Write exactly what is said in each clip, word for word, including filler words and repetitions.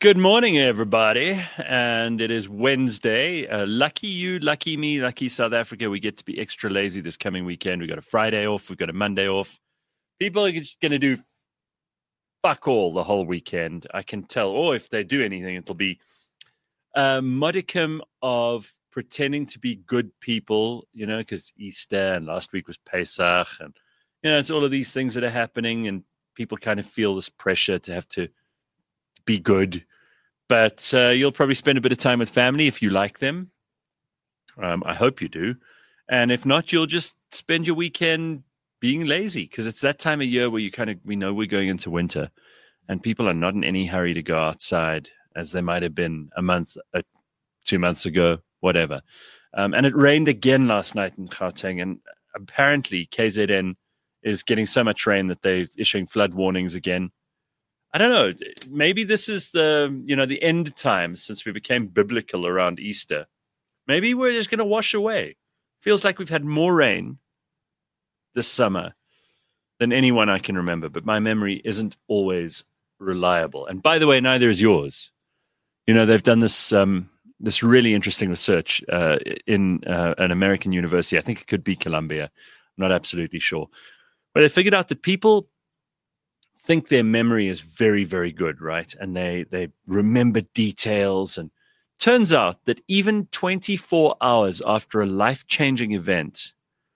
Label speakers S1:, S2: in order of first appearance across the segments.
S1: Good morning, everybody. And it is Wednesday. Uh, lucky you, lucky me, lucky South Africa. We get to be extra lazy this coming weekend. We got a Friday off. We've got a Monday off. People are just going to do fuck all the whole weekend. I can tell. Or if they do anything, it'll be a modicum of pretending to be good people, you know, because Easter and last week was Pesach. And, you know, it's all of these things that are happening. And people kind of feel this pressure to have to be good. But uh, you'll probably spend a bit of time with family if you like them. Um, I hope you do. And if not, you'll just spend your weekend being lazy because it's that time of year where you kind of, we know we're going into winter and people are not in any hurry to go outside as they might have been a month, uh, two months ago, whatever. Um, and it rained again last night in Gauteng. And apparently K Z N is getting so much rain that they're issuing flood warnings again. I don't know. Maybe this is the, you know, the end time since we became biblical around Easter. Maybe we're just going to wash away. Feels like we've had more rain this summer than anyone I can remember, but my memory isn't always reliable. And by the way, neither is yours. You know, they've done this um, this really interesting research uh, in uh, an American university. I think it could be Columbia. I'm not absolutely sure. But they figured out that people think their memory is very, very good, right? And they they remember details. And turns out that even twenty-four hours after a life-changing event,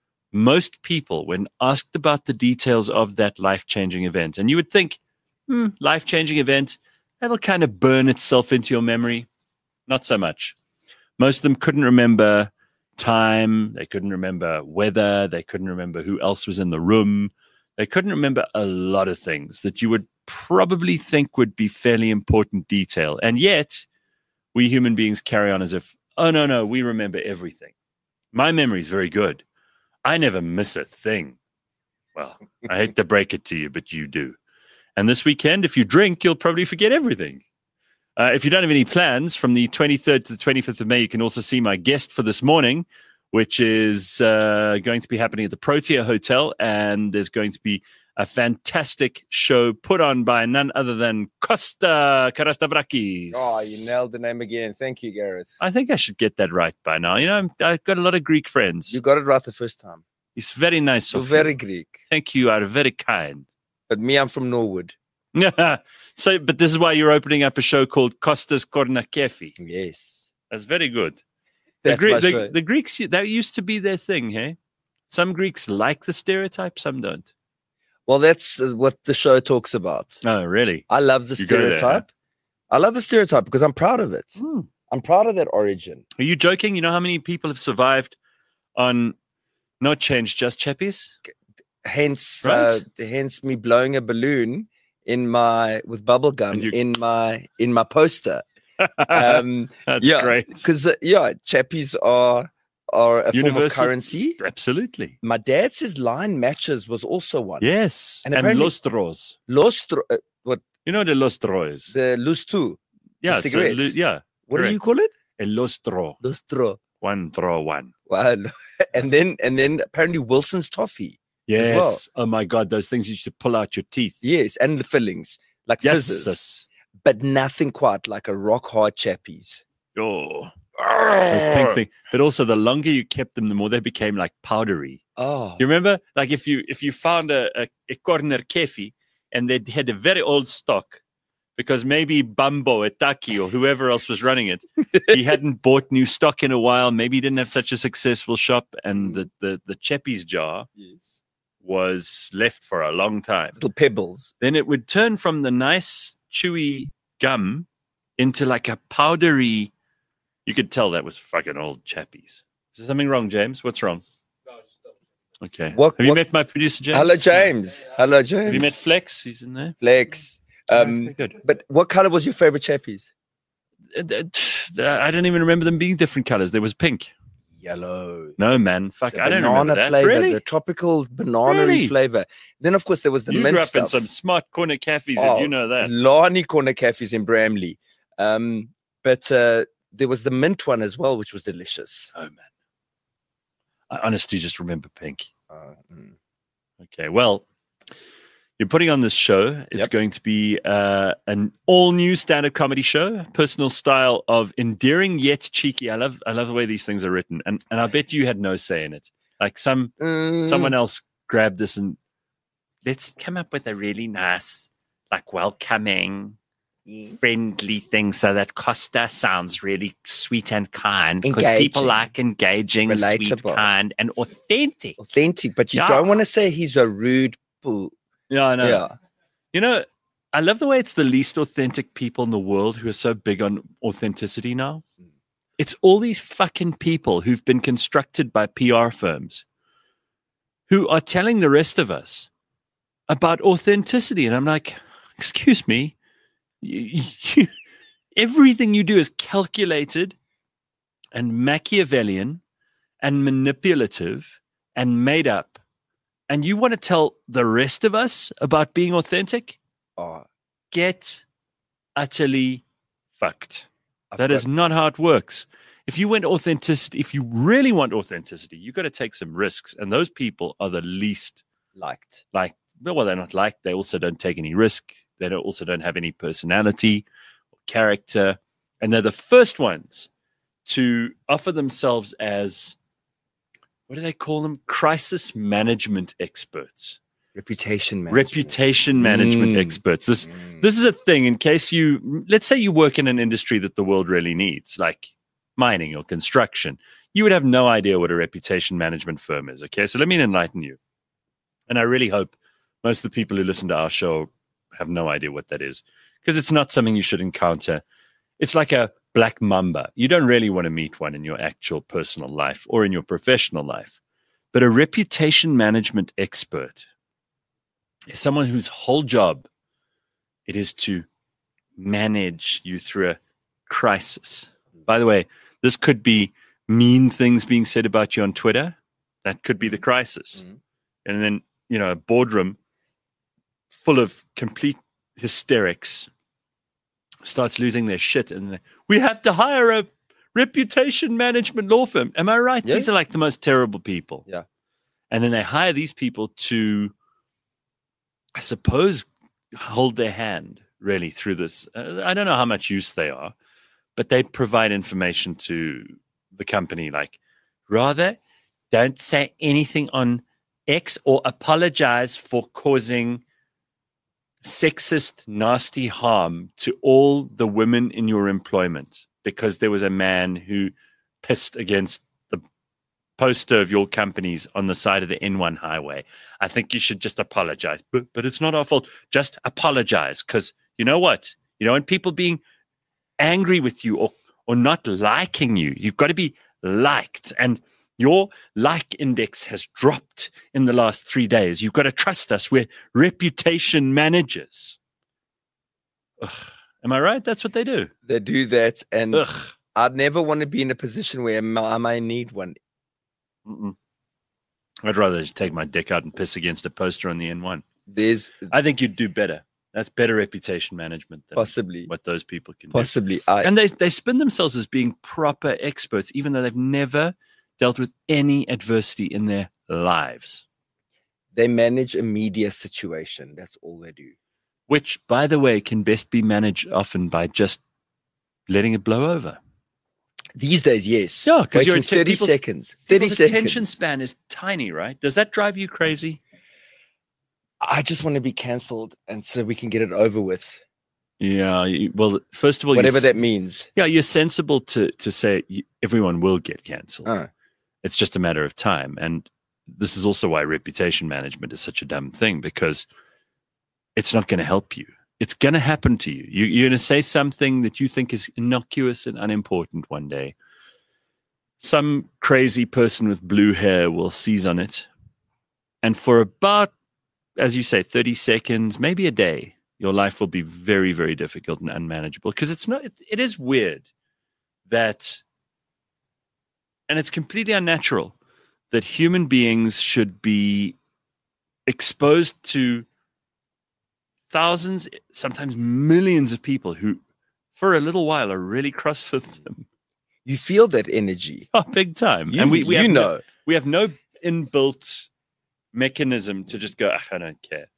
S1: most people, when asked about the details of that life-changing event, and you would think, hmm, life-changing event, that'll kind of burn itself into your memory. Not so much. Most of them couldn't remember time. They couldn't remember weather. They couldn't remember who else was in the room. They couldn't remember a lot of things that you would probably think would be fairly important detail. And yet, we human beings carry on as if, oh, no, no, we remember everything. My memory is very good. I never miss a thing. Well, I hate to break it to you, but you do. And this weekend, if you drink, you'll probably forget everything. Uh, if you don't have any plans, from the twenty-third to the twenty-fifth of May, you can also see my guest for this morning, which is uh, going to be happening at the Protea Hotel. And there's going to be a fantastic show put on by none other than Costa Karastavrakis.
S2: Oh, you nailed the name again. Thank you, Gareth.
S1: I think I should get that right by now. You know, I'm, I've got a lot of Greek friends.
S2: You got it right the first time.
S1: It's very nice
S2: You're
S1: of
S2: very
S1: you.
S2: Greek.
S1: Thank you. You are very kind.
S2: But me, I'm from Norwood.
S1: So, but this is why you're opening up a show called Costas Kornakefi.
S2: Yes.
S1: That's very good. The,
S2: That's
S1: Gre-
S2: my
S1: the,
S2: show.
S1: the Greeks, that used to be their thing, hey? Some Greeks like the stereotype, some don't.
S2: Well, that's uh, what the show talks about.
S1: Oh, really?
S2: I love the
S1: You go there,
S2: stereotype. I love the stereotype because I'm proud of it.
S1: Hmm.
S2: I'm proud of that origin.
S1: Are you joking? You know how many people have survived on not change, just chappies?
S2: Hence,
S1: Right.
S2: uh, hence me blowing a balloon in my with bubble gum
S1: And you-
S2: in my in my poster. Um,
S1: That's
S2: yeah,
S1: great.
S2: because uh, yeah, chappies are are a form of
S1: Universal-
S2: currency.
S1: Absolutely.
S2: My dad says line matches was also one.
S1: Yes.
S2: And
S1: And,
S2: apparently-
S1: lustros.
S2: Lostro, uh, what
S1: You know what a lustro is?
S2: the lustu.
S1: yeah. it's a
S2: cigarettes.
S1: lu- yeah.
S2: What do
S1: correct.
S2: you call it?
S1: A lustro.
S2: Lustro.
S1: One throw one.
S2: Wow. And then and then apparently Wilson's toffee.
S1: Yes.
S2: well.
S1: Oh, my God. Those things you used to pull out your teeth.
S2: Yes, and the fillings like
S1: Yes.
S2: fizzes,
S1: sis.
S2: but nothing quite like a rock hard chappies.
S1: Oh. Those pink thing. But also, the longer you kept them, the more they became like powdery.
S2: Oh,
S1: You remember? Like if you if you found a, a, a corner kefi and they had a very old stock, because maybe Bambo Etaki or whoever else was running it, he hadn't bought new stock in a while. Maybe he didn't have such a successful shop, and the the, the Chappies jar
S2: yes.
S1: was left for a long time.
S2: Little pebbles.
S1: Then it would turn from the nice chewy gum into like a powdery. You could tell that was fucking old Chappies. Is there something wrong, James? What's wrong? Okay.
S2: What-
S1: have you
S2: what-
S1: met my producer, James?
S2: Hello, James. Hello, James.
S1: Have you met Flex? He's in there.
S2: Flex? Um,
S1: Very good.
S2: but what color was your favorite chappies?
S1: Uh, uh, I don't even remember them being different colors. There was pink.
S2: Yellow.
S1: No, man. Fuck,
S2: The
S1: I don't remember
S2: banana
S1: that.
S2: flavor,
S1: Really?
S2: the tropical banana
S1: Really?
S2: flavor. Then, of course, there was the
S1: you
S2: mint
S1: grew up
S2: stuff.
S1: in some smart corner cafes,
S2: Oh,
S1: if you know that.
S2: Lani corner cafes in Bramley. Um, but uh, there was the mint one as well, which was delicious.
S1: Oh, man. I honestly just remember pink.
S2: Uh, mm.
S1: Okay, well, You're putting on this show. It's
S2: Yep.
S1: going to be uh, an all-new stand-up comedy show, personal style of endearing yet cheeky. I love, I love the way these things are written, and and I bet you had no say in it. Like some
S2: Mm,
S1: someone else grabbed this and let's come up with a really nice, like welcoming, friendly thing so that Costa sounds really sweet and kind because people
S2: Engaging.
S1: like engaging, sweet,
S2: Relatable.
S1: kind, and authentic.
S2: authentic, but you
S1: Yeah.
S2: don't want to say he's a rude bull.
S1: Yeah, I know.
S2: Yeah.
S1: You know, I love the way it's the least authentic people in the world who are so big on authenticity now. It's all these fucking people who've been constructed by P R firms who are telling the rest of us about authenticity. And I'm like, excuse me, you, you, everything you do is calculated and Machiavellian and manipulative and made up. And you want to tell the rest of us about being authentic?
S2: Oh,
S1: Get utterly fucked.
S2: I've
S1: That
S2: got-
S1: is not how it works. If you want authenticity, if you really want authenticity, you've got to take some risks. And those people are the least
S2: liked.
S1: like, well, they're not like, they also don't take any risk. They don't, also don't have any personality or character. And they're the first ones to offer themselves as, what do they call them? Crisis management experts.
S2: Reputation management.
S1: Reputation management
S2: Mm.
S1: experts. This
S2: Mm.
S1: this is a thing in case you, let's say you work in an industry that the world really needs, like mining or construction. You would have no idea what a reputation management firm is. Okay. So let me enlighten you. And I really hope most of the people who listen to our show have no idea what that is because it's not something you should encounter. It's like a black mamba. You don't really want to meet one in your actual personal life or in your professional life. But a reputation management expert is someone whose whole job it is to manage you through a crisis. By the way, this could be mean things being said about you on Twitter. That could be the crisis.
S2: Mhm.
S1: And then, you know, a boardroom full of complete hysterics starts losing their shit. And they, we have to hire a reputation management law firm. Am I right?
S2: Yeah.
S1: These are like the most terrible people.
S2: Yeah.
S1: And then they hire these people to, I suppose, hold their hand really through this. Uh, I don't know how much use they are, but they provide information to the company like, rather, don't say anything on X or apologize for causing sexist, nasty harm to all the women in your employment because there was a man who pissed against the poster of your companies on the side of the N one highway. I think you should just apologize. But, but it's not our fault. Just apologize because you know what? You know, when people being angry with you or, or not liking you, you've got to be liked. And your like index has dropped in the last three days. You've got to trust us. We're reputation managers. Ugh. Am I right? That's what they do.
S2: They do that, and
S1: Ugh.
S2: I'd never want to be in a position where m- I may need one.
S1: Mm-mm. I'd rather just take my dick out and piss against a poster on the N one.
S2: There's
S1: I think you'd do better. That's better reputation management than
S2: possibly,
S1: what those people can do.
S2: possibly. I,
S1: And they, they spin themselves as being proper experts, even though they've never dealt with any adversity in their lives.
S2: they manage a media situation. That's all they do.
S1: Which, by the way, can best be managed often by just letting it blow over.
S2: These days, yes.
S1: Yeah, 'cause
S2: Waiting
S1: your atten-
S2: thirty
S1: people's-
S2: seconds. Thirty
S1: People's
S2: seconds.
S1: attention span is tiny, right? Does that drive you crazy?
S2: I just want to be cancelled, and so we can get it over with.
S1: Yeah. you- Well, first of all,
S2: Whatever
S1: you're,
S2: that means.
S1: yeah, you're sensible to to say you, everyone will get cancelled.
S2: Uh,
S1: It's just a matter of time. And this is also why reputation management is such a dumb thing, because it's not going to help you. It's going to happen to you. you. You're going to say something that you think is innocuous and unimportant one day. Some crazy person with blue hair will seize on it. And for about, as you say, thirty seconds, maybe a day, your life will be very, very difficult and unmanageable. Because it's not, it, it is weird that, and it's completely unnatural, that human beings should be exposed to thousands, sometimes millions of people who, for a little while, are really cross with them.
S2: you feel that energy.
S1: Oh, big time.
S2: You,
S1: and we, we
S2: you
S1: have
S2: know.
S1: no, we have no inbuilt mechanism to just go, "Ah, I don't care.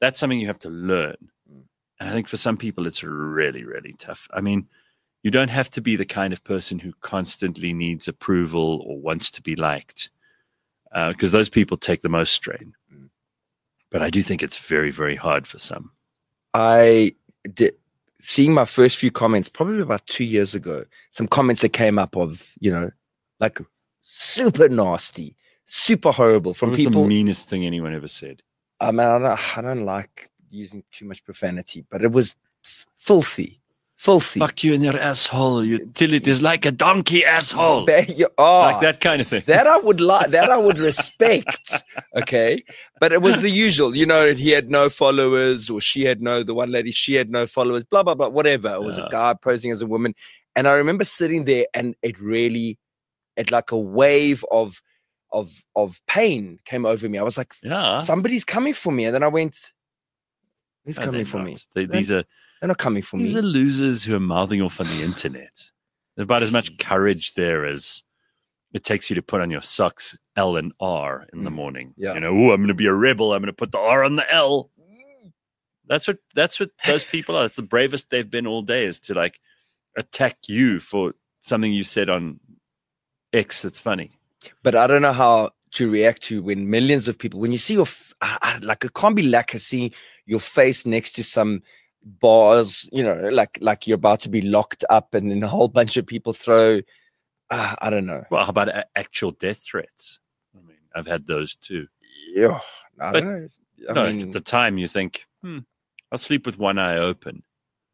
S1: That's something you have to learn.
S2: Mm.
S1: And I think for some people, it's really, really tough. I mean, you don't have to be the kind of person who constantly needs approval or wants to be liked, because uh, those people take the most strain.
S2: Mm.
S1: But I do think it's very, very hard for some.
S2: I did, seeing my first few comments, probably about two years ago, some comments that came up of, you know, like super nasty, super horrible from
S1: What was
S2: people.
S1: the meanest thing anyone ever said?
S2: I mean, I don't, I don't like using too much profanity, but it was filthy, filthy.
S1: Fuck you and your asshole. Utilities like a donkey asshole.
S2: There you are.
S1: Like that kind of thing.
S2: That I would like. That I would respect. Okay, but it was the usual. You know, he had no followers, or she had no. The one lady, she had no followers. Blah blah blah. Whatever. It was
S1: Yeah.
S2: a guy posing as a woman, and I remember sitting there, and it really, it like a wave of, of, of pain came over me. I was like,
S1: Yeah.
S2: somebody's coming for me, and then I went, who's
S1: No,
S2: coming
S1: they're
S2: for
S1: not.
S2: me?
S1: They,
S2: They're-
S1: these are
S2: They're not coming for
S1: these
S2: me.
S1: are losers who are mouthing off on the internet. There's about as much courage there as it takes you to put on your socks L and R in the
S2: Mm.
S1: morning.
S2: Yeah.
S1: You know, oh, I'm going to be a rebel. I'm going to put the R on the L. That's what that's what those people are. It's the bravest they've been all day, is to like attack you for something you said on X that's funny.
S2: But I don't know how to react to when millions of people, when you see your, f- I, I, like, it can't be like seeing your face next to some bars, you know, like like you're about to be locked up, and then a whole bunch of people throw, uh, I don't know.
S1: Well, how about a- actual death threats? I mean, I've had those too.
S2: Yeah, I
S1: But-
S2: don't know. I
S1: No,
S2: mean,
S1: at the time you think, hmm, I'll sleep with one eye open.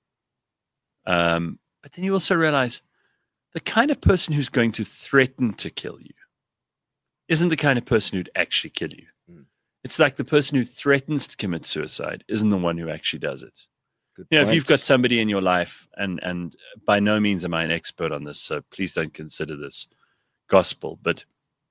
S1: Um, but then you also realize the kind of person who's going to threaten to kill you isn't the kind of person who'd actually kill you.
S2: Mm.
S1: It's like the person who threatens to commit suicide isn't the one who actually does it.
S2: good
S1: You know, if
S2: point.
S1: you've got somebody in your life, and and by no means am I an expert on this, so please don't consider this gospel, but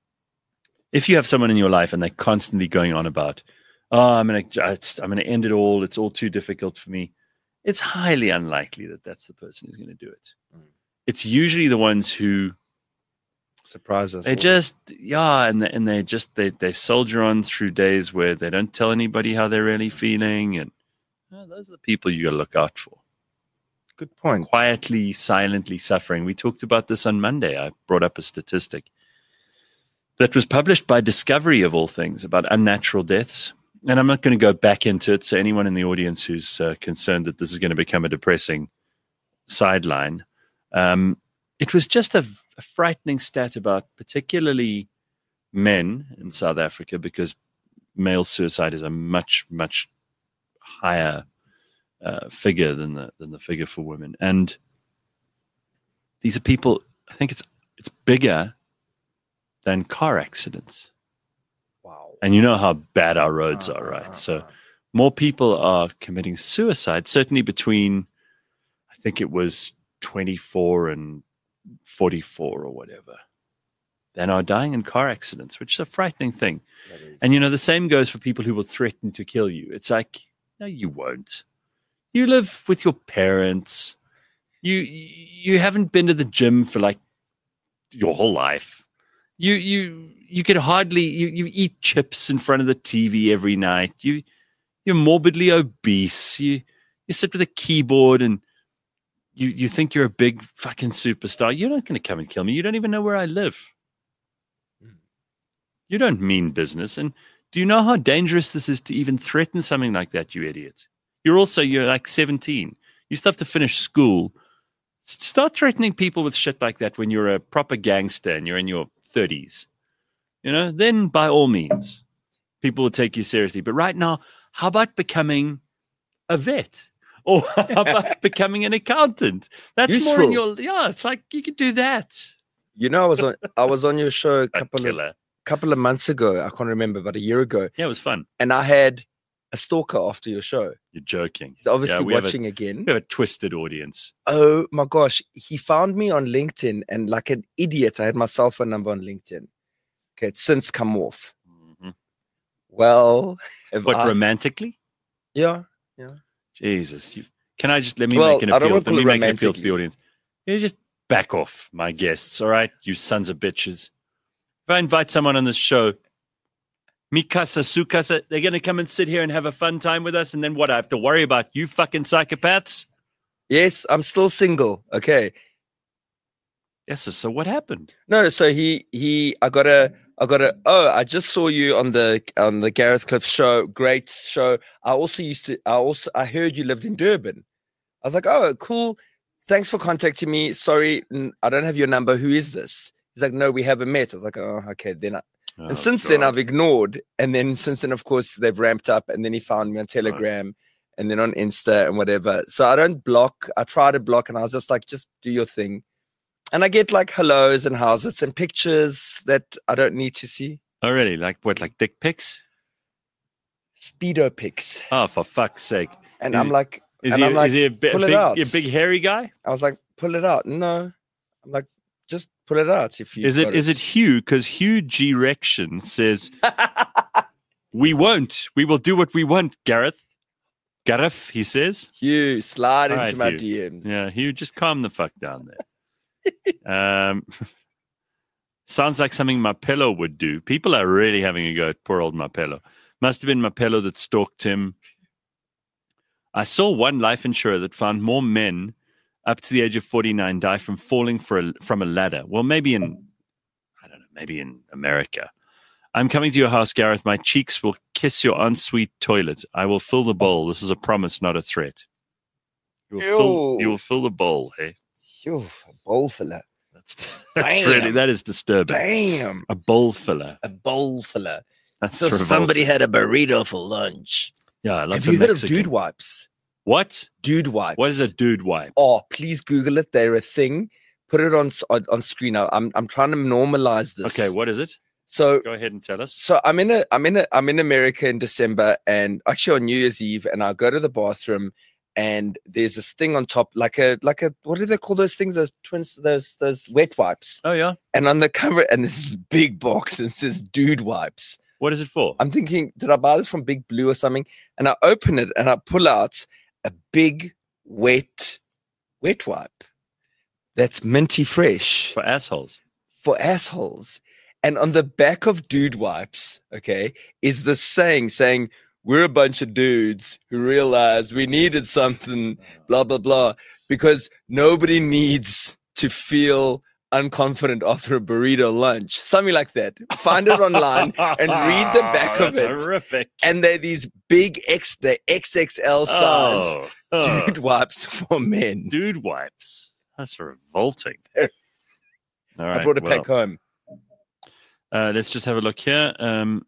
S1: if you have someone in your life and they're constantly going on about, oh, I'm going to, I'm going to end it all. It's all too difficult for me. It's highly unlikely that that's the person who's going to do it.
S2: Mm.
S1: It's usually the ones who
S2: surprise us.
S1: they
S2: all.
S1: just, yeah, and they, and they just they they soldier on through days where they don't tell anybody how they're really feeling, and uh, those are the people you got to look out for.
S2: good point.
S1: Quietly, silently suffering. We talked about this on Monday. I brought up a statistic that was published by Discovery, of all things, about unnatural deaths. And I'm not going to go back into it. So anyone in the audience who's uh, concerned that this is going to become a depressing sideline, um, it was just a, a frightening stat about particularly men in South Africa, because male suicide is a much, much higher uh, figure than the than the figure for women. And these are people, I think it's it's bigger than car accidents.
S2: Wow.
S1: And you know how bad our roads are,
S2: Uh,
S1: right? So more people are committing suicide, certainly between, I think it was twenty-four and forty-four or whatever, than are dying in car accidents, which is a frightening thing.
S2: that is-
S1: And, you know, the same goes for people who will threaten to kill you. It's like, no, you won't. You live with your parents. You you haven't been to the gym for like your whole life. You you you could hardly you, you eat chips in front of the T V every night. You you're morbidly obese. You you sit with a keyboard and you you think you're a big fucking superstar. You're not going to come and kill me. You don't even know where I live.
S2: Mm.
S1: You don't mean business. And do you know how dangerous this is to even threaten something like that, you idiot? You're also, you're like seventeen. You still have to finish school. S- Start threatening people with shit like that when you're a proper gangster and you're in your thirties. You know, then by all means, people will take you seriously. But right now, how about becoming a vet? Or how about becoming an accountant? That's more in your,
S2: Useful.
S1: yeah, it's like you could do that.
S2: You know, I was on I was on your show a
S1: A
S2: couple of
S1: killer.
S2: couple of months ago. I can't remember, but a year ago,
S1: Yeah, it was fun.
S2: and I had a stalker after your show.
S1: You're joking.
S2: He's obviously
S1: Yeah, we have a-
S2: watching again.
S1: We have a twisted audience.
S2: Oh my gosh, he found me on LinkedIn, and like an idiot, I had my cell phone number on LinkedIn. Okay, it's since come off.
S1: Mhm.
S2: Well, if
S1: What,
S2: I-
S1: romantically?
S2: yeah,
S1: Jesus. You, can I just, let me
S2: Well,
S1: make an
S2: I don't
S1: appeal.
S2: wanna
S1: Let
S2: call
S1: me
S2: it
S1: make an appeal to the
S2: romantically.
S1: audience. You just back off, my guests, all right? You sons of bitches. If I invite someone on this show Mikasa, Sukasa, they're going to come and sit here and have a fun time with us. And then what? I have to worry about you fucking psychopaths?
S2: Yes, I'm still single. Okay.
S1: Yes. So what happened?
S2: No, so he he I got a I got a oh, I just saw you on the on the Gareth Cliff show. Great show. I also used to I also I heard you lived in Durban. I was like, oh, cool. Thanks for contacting me. Sorry, I don't have your number. Who is this? He's like, no, we haven't met. I was like, oh, okay. Then I, oh, and since God. then I've ignored. And then since then, of course, they've ramped up. And then he found me on Telegram right. and then on Insta and whatever. So I don't block. I try to block, and I was just like, just do your thing. And I get like hellos and how's and pictures that I don't need to see.
S1: Oh, really? Like what? Like dick pics?
S2: Speedo pics.
S1: Oh, for fuck's sake.
S2: And
S1: is
S2: I'm
S1: he,
S2: like,
S1: is
S2: and
S1: he,
S2: I'm like,
S1: is he a, bi-
S2: pull
S1: a
S2: it
S1: big,
S2: out.
S1: a big hairy guy?
S2: I was like, pull it out. No. I'm like, just pull it out. If you
S1: Is it, is it Hugh? Because Hugh G. Rection says, we won't. We will do what we want, Gareth. Gareth, he says.
S2: Hugh, slide
S1: All
S2: into
S1: right,
S2: my
S1: Hugh.
S2: D Ms.
S1: Yeah, Hugh, just calm the fuck down there. um, sounds like something Mapello would do. People are really having a go at poor old Mapello. Must have been Mapello that stalked him. I saw one life insurer that found more men up to the age of forty-nine die from falling for a, from a ladder. Well, maybe in, I don't know, maybe in America. I'm coming to your house, Gareth. My cheeks will kiss your ensuite toilet. I will fill the bowl. This is a promise, not a threat. You will, fill, you will fill the bowl, hey?
S2: Phew, a bowl filler.
S1: That's, that's really, that is disturbing.
S2: Damn.
S1: A bowl filler.
S2: A bowl filler.
S1: That's
S2: so somebody had a burrito for lunch.
S1: Yeah, lots
S2: Have you
S1: of
S2: heard
S1: Mexican.
S2: of dude wipes?
S1: What?
S2: Dude wipes.
S1: What is a dude wipe?
S2: Oh, please Google it. They're a thing. Put it on on, on screen. I'm I'm trying to normalize this.
S1: Okay, what is it?
S2: So
S1: go ahead and tell us.
S2: So I'm in a I'm in a I'm in America in December, and actually on New Year's Eve, and I go to the bathroom, and there's this thing on top, like a like a what do they call those things? Those twins, those those wet wipes.
S1: Oh yeah.
S2: And on the cover, and this big box, and it says dude wipes.
S1: What is it for?
S2: I'm thinking, did I buy this from Big Blue or something? And I open it and I pull out a big wet wet wipe that's minty fresh
S1: for assholes.
S2: For assholes. And on the back of dude wipes, okay, is the saying saying, we're a bunch of dudes who realized we needed something, blah, blah, blah, because nobody needs to feel unconfident after a burrito lunch. Something like that. Find it online and read the back of
S1: That's
S2: it.
S1: Horrific.
S2: And they're these big X, the X X L size
S1: oh, oh.
S2: dude wipes for men.
S1: Dude wipes. That's revolting. All right,
S2: I brought it
S1: well.
S2: back home.
S1: Uh, let's just have a look here. Um,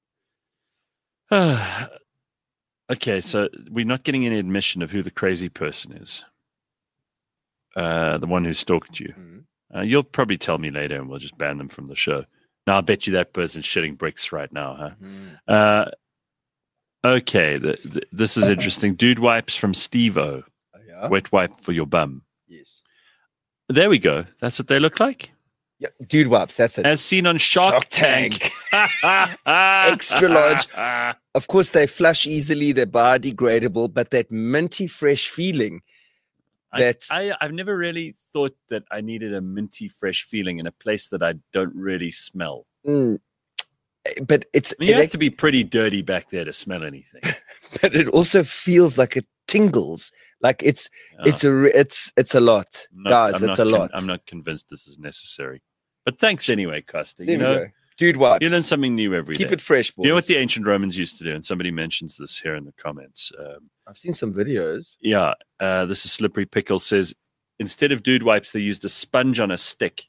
S1: uh, okay, so we're not getting any admission of who the crazy person is. Uh, the one who stalked you.
S2: Mm-hmm.
S1: Uh, you'll probably tell me later, and we'll just ban them from the show. Now, I bet you that person's shitting bricks right now, huh?
S2: Mm-hmm.
S1: Uh, okay, the, the, this is interesting. Dude wipes from Steve-O.
S2: Oh, yeah?
S1: Wet wipe for your bum.
S2: Yes.
S1: There we go. That's what they look like.
S2: Yeah, dude wipes, that's it.
S1: As seen on Shark,
S2: Shark
S1: Tank.
S2: Tank. Extra large. Of course, they flush easily, they're biodegradable, but that minty fresh feeling. That
S1: I, I, I've never really thought that I needed a minty fresh feeling in a place that I don't really smell.
S2: Mm, but it's
S1: I mean, you
S2: it,
S1: have to be pretty dirty back there to smell anything.
S2: But it also feels like it tingles. Like it's
S1: Oh.
S2: it's a it's it's a lot,
S1: Not-
S2: guys.
S1: I'm
S2: It's
S1: not
S2: a
S1: con-
S2: lot.
S1: I'm not convinced this is necessary. But thanks anyway, Costa.
S2: There
S1: You
S2: we
S1: know,
S2: go. Dude wipes.
S1: you learn something new every day.
S2: Keep it fresh, boys.
S1: You know what the ancient Romans used to do, and somebody mentions this here in the comments. Um,
S2: I've seen some videos.
S1: yeah, uh, this is Slippery Pickle says instead of dude wipes, they used a sponge on a stick.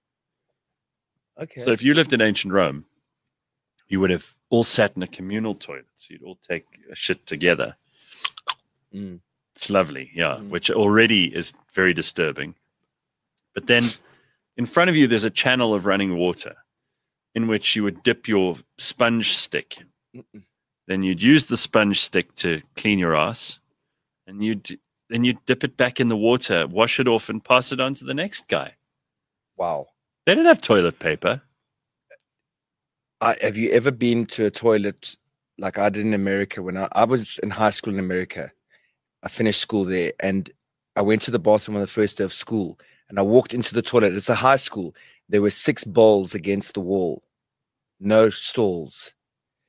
S2: Okay.
S1: So if you lived in ancient Rome, you would have all sat in a communal toilet. So you'd all take a shit together.
S2: Mm.
S1: It's lovely, yeah,
S2: Mm.
S1: which already is very disturbing. But then in front of you, there's a channel of running water in which you would dip your sponge stick.
S2: Mm-mm.
S1: Then you'd use the sponge stick to clean your ass. And you'd then you'd dip it back in the water, wash it off, and pass it on to the next guy.
S2: Wow.
S1: They didn't have toilet paper.
S2: I, have you ever been to a toilet like I did in America when I, I was in high school in America? I finished school there, and I went to the bathroom on the first day of school, and I walked into the toilet. It's a high school. There were six bowls against the wall, no stalls.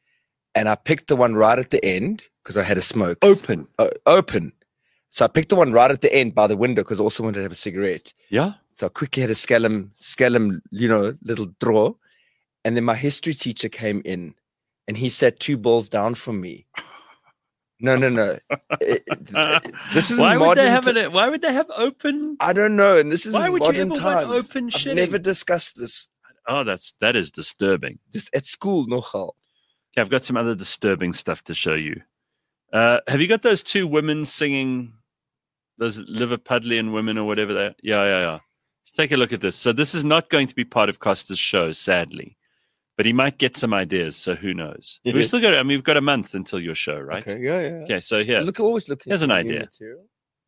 S2: and I picked the one right at the end because I had a smoke.
S1: Open.
S2: O- open. So I picked the one right at the end by the window because I also wanted to have a cigarette.
S1: Yeah.
S2: So I quickly had a scallum, scallum, you know, little draw. And then my history teacher came in and he sat two balls down from me. No, no, no. It- it- this is
S1: why would they
S2: modern
S1: have
S2: ti-
S1: it? Why would they have open?
S2: I don't know. And this is
S1: Why
S2: in
S1: would you
S2: modern
S1: ever want
S2: times.
S1: open
S2: I've
S1: shitting?
S2: never discussed this.
S1: Oh, that's that is disturbing.
S2: Just at school, nogal.
S1: Okay, I've got some other disturbing stuff to show you. Uh, have you got those two women singing, those Liverpudlian women or whatever they are? Yeah, yeah, yeah. Just take a look at this. So this is not going to be part of Costa's show, sadly. But he might get some ideas, so who knows?
S2: Yeah.
S1: We've still got, I mean, we've got a month until your show, right?
S2: Okay, yeah, yeah.
S1: Okay, so here.
S2: Look, always looking.
S1: Here's an
S2: for new
S1: idea.
S2: material.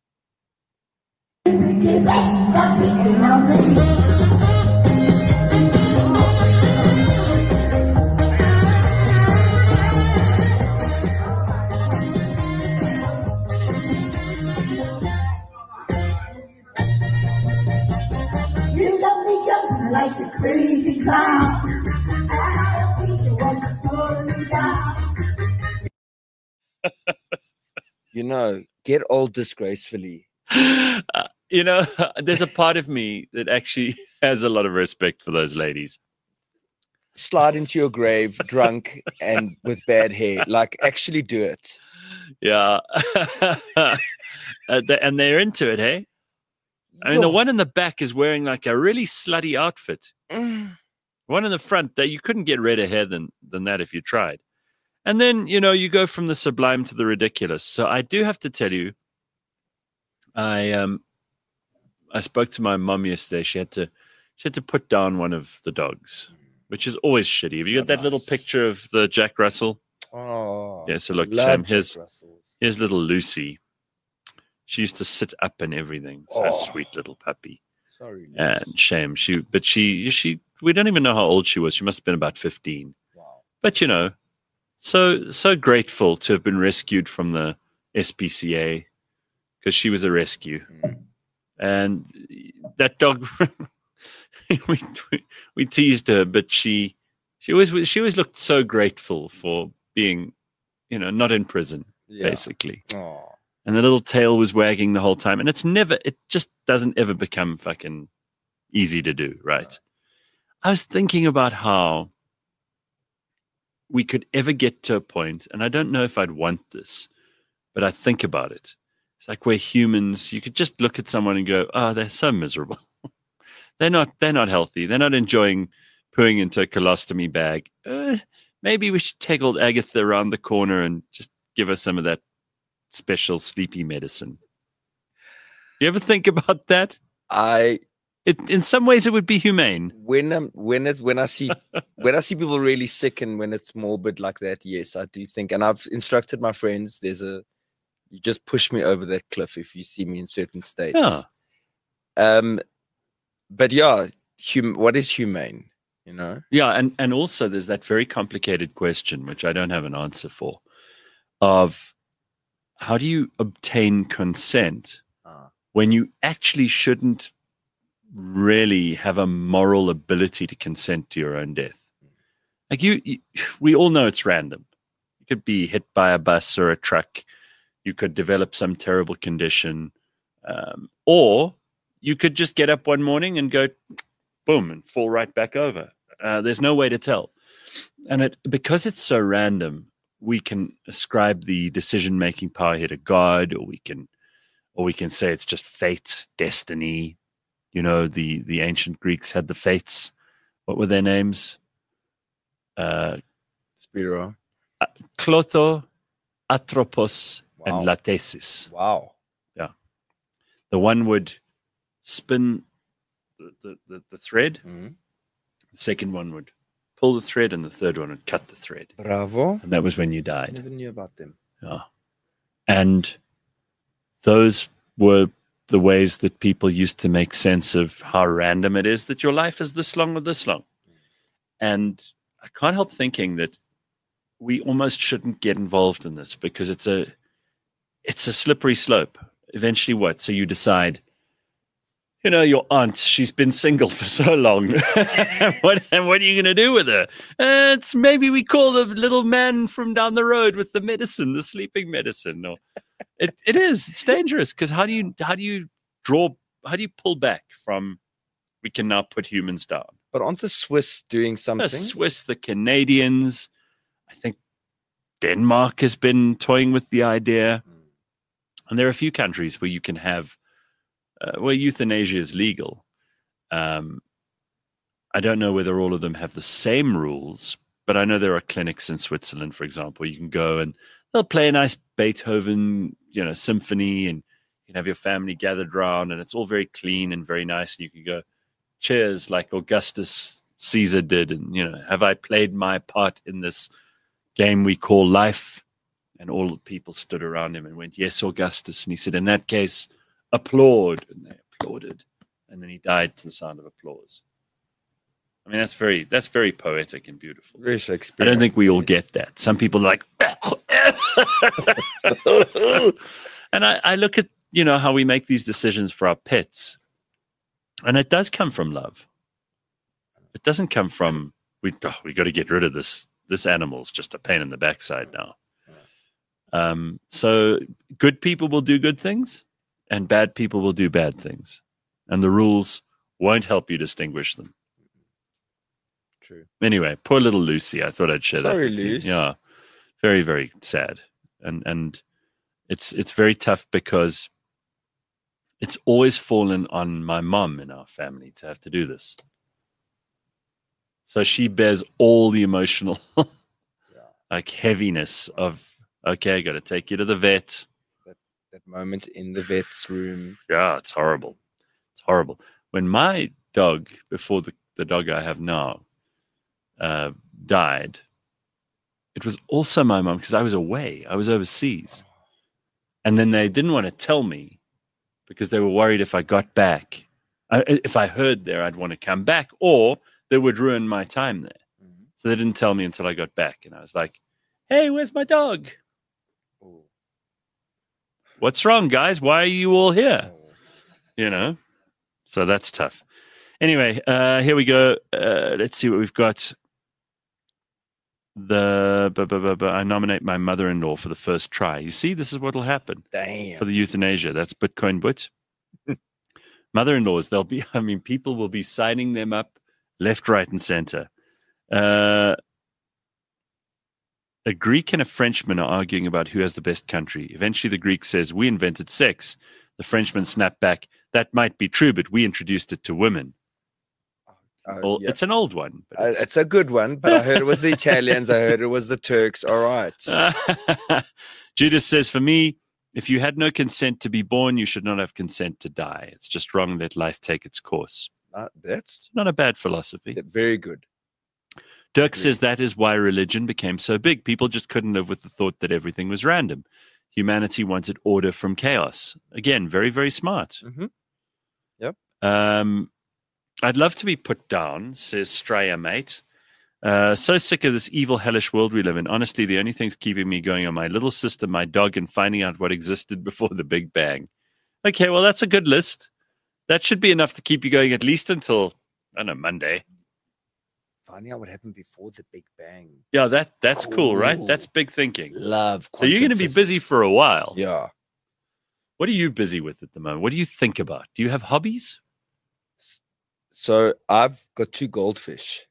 S3: You got me jumping like a crazy clown. I had a teacher once pulled me down.
S2: You know, get old disgracefully.
S1: Uh, you know, there's a part of me that actually has a lot of respect for those ladies.
S2: Slide into your grave drunk and with bad hair. Like, actually do it.
S1: Yeah. uh, they- and they're into it, hey? I mean, the
S2: Yo.
S1: one in the back is wearing like a really slutty outfit.
S2: Mm.
S1: One in the front, that you couldn't get redder hair than, than that if you tried. And then, you know, you go from the sublime to the ridiculous. So I do have to tell you, I um, I spoke to my mum yesterday. She had to she had to put down one of the dogs, which is always shitty. Have you got
S2: Oh,
S1: that little
S2: nice.
S1: picture of the Jack Russell?
S2: Oh,
S1: Yeah, so look,
S2: love
S1: Sham,
S2: Jack
S1: here's
S2: Russells.
S1: here's little Lucy. She used to sit up and everything. So
S2: Oh.
S1: sweet little puppy.
S2: Sorry, Luce.
S1: And shame. She but she she we don't even know how old she was. She must have been about fifteen.
S2: Wow.
S1: But you know, so so grateful to have been rescued from the S P C A because she was a rescue.
S2: Mm.
S1: And that dog we, we we teased her, but she she always she always looked so grateful for being, you know, not in prison,
S2: Yeah.
S1: basically.
S2: Oh.
S1: And the little tail was wagging the whole time. And it's never, it just doesn't ever become fucking easy to do, right? I was thinking about how we could ever get to a point, and I don't know if I'd want this, but I think about it. It's like we're humans. You could just look at someone and go, oh, they're so miserable. they're not, they're not healthy. They're not enjoying pooing into a colostomy bag. Uh, maybe we should take old Agatha around the corner and just give her some of that special sleepy medicine. You ever think about that?
S2: I
S1: It, in some ways, it would be humane.
S2: when um when it when I see when I see people really sick and when it's morbid like that, yes, I do think. And I've instructed my friends. There's a you just push me over that cliff if you see me in certain states.
S1: Yeah.
S2: Um, but yeah, hum- what is humane? You know.
S1: Yeah, and, and also there's that very complicated question, which I don't have an answer for, of how do you obtain consent
S2: Ah.
S1: when you actually shouldn't really have a moral ability to consent to your own death? Like you, you we all know it's random. You could be hit by a bus or a truck. You could develop some terrible condition. Um, or you could just get up one morning and go, boom, and fall right back over. Uh, there's no way to tell. And it because it's so random, we can ascribe the decision-making power here to God, or we can or we can say it's just fate, destiny. You know, the, the ancient Greeks had the fates. What were their names? Uh,
S2: Spiro.
S1: Clotho, Atropos,
S2: Wow.
S1: and Latesis.
S2: Wow.
S1: The one would spin the, the, the, the thread.
S2: Mhm.
S1: The second one would pull the thread, and the third one would cut the thread.
S2: Bravo.
S1: And that was when you
S2: I
S1: died.
S2: never knew about them.
S1: Yeah. And those were the ways that people used to make sense of how random it is that your life is this long or this long. And I can't help thinking that we almost shouldn't get involved in this because it's a it's a slippery slope. Eventually what? So you decide you know, your aunt, she's been single for so long. what, and what are you going to do with her? Uh, it's maybe we call the little man from down the road with the medicine, the sleeping medicine. Or it, it is. It's dangerous because how do you how do you draw? How do you pull back from? We can now put humans down.
S2: But aren't the Swiss doing something?
S1: The Swiss, the Canadians, I think Denmark has been toying with the idea, and there are a few countries where you can have. Uh, well, euthanasia is legal. Um, I don't know whether all of them have the same rules, but I know there are clinics in Switzerland, for example, you can go and they'll play a nice Beethoven, you know, symphony, and you can have your family gathered around, and it's all very clean and very nice. And you can go, cheers, like Augustus Caesar did, and you know, have I played my part in this game we call life? And all the people stood around him and went, yes, Augustus. And he said, in that case, applaud. And they applauded. And then he died to the sound of applause. I mean, that's very that's very poetic and beautiful.
S2: Very
S1: I don't think we all get that. Some people are like, and I, I look at, you know, how we make these decisions for our pets. And it does come from love. It doesn't come from, we oh, we got to get rid of this. This animal's just a pain in the backside now. Um, so good people will do good things. And bad people will do bad things. And the rules won't help you distinguish them.
S2: True.
S1: Anyway, poor little Lucy. I thought I'd share
S2: Sorry,
S1: that with you.
S2: Luce.
S1: Yeah. Very, very sad. And and it's it's very tough because it's always fallen on my mom in our family to have to do this. So she bears all the emotional
S2: yeah.
S1: like heaviness of, okay, I got to take you to the vet.
S2: That moment in the vet's room.
S1: Yeah, it's horrible. It's horrible. When my dog, before the, the dog I have now, uh, died, it was also my mom because I was away. I was overseas. And then they didn't want to tell me because they were worried if I got back, I, if I heard there, I'd want to come back or they would ruin my time there. Mm-hmm. So they didn't tell me until I got back. And I was like, hey, where's my dog?
S2: Oh.
S1: What's wrong, guys? Why are you all here? You know, so that's tough. Anyway, uh, here we go. Uh, let's see what we've got. The bu- bu- bu- bu- I nominate my mother-in-law for the first try. You see, this is what will happen.
S2: Damn.
S1: For the euthanasia. That's Bitcoin But. Mother-in-laws, they'll be, I mean, people will be signing them up left, right, and center. Uh, A Greek and a Frenchman are arguing about who has the best country. Eventually, the Greek says, we invented sex. The Frenchman snapped back, that might be true, but we introduced it to women.
S2: Uh,
S1: Well,
S2: yeah.
S1: It's an old one. But
S2: Uh,
S1: it's,
S2: it's a good one, but I heard it was the Italians. I heard it was the Turks. All right.
S1: Judas says, for me, if you had no consent to be born, you should not have consent to die. It's just wrong. Let life take its course.
S2: Uh, that's
S1: It's not a bad philosophy.
S2: very good.
S1: Dirk says that is why religion became so big. People just couldn't live with the thought that everything was random. Humanity wanted order from chaos. Again, very, very smart.
S2: Mm-hmm. Yep.
S1: Um, I'd love to be put down, says Straya Mate. Uh, so sick of this evil, hellish world we live in. Honestly, the only things keeping me going are my little sister, my dog, and finding out what existed before the Big Bang. Okay, well, that's a good list. That should be enough to keep you going at least until, I don't know, Monday.
S2: Finding out what happened before the Big Bang.
S1: Yeah, that that's cool,
S2: Cool.
S1: right? That's big thinking.
S2: Love.
S1: So you're going to be busy for a while.
S2: Yeah.
S1: What are you busy with at the moment? What do you think about? Do you have hobbies?
S2: So I've got two goldfish.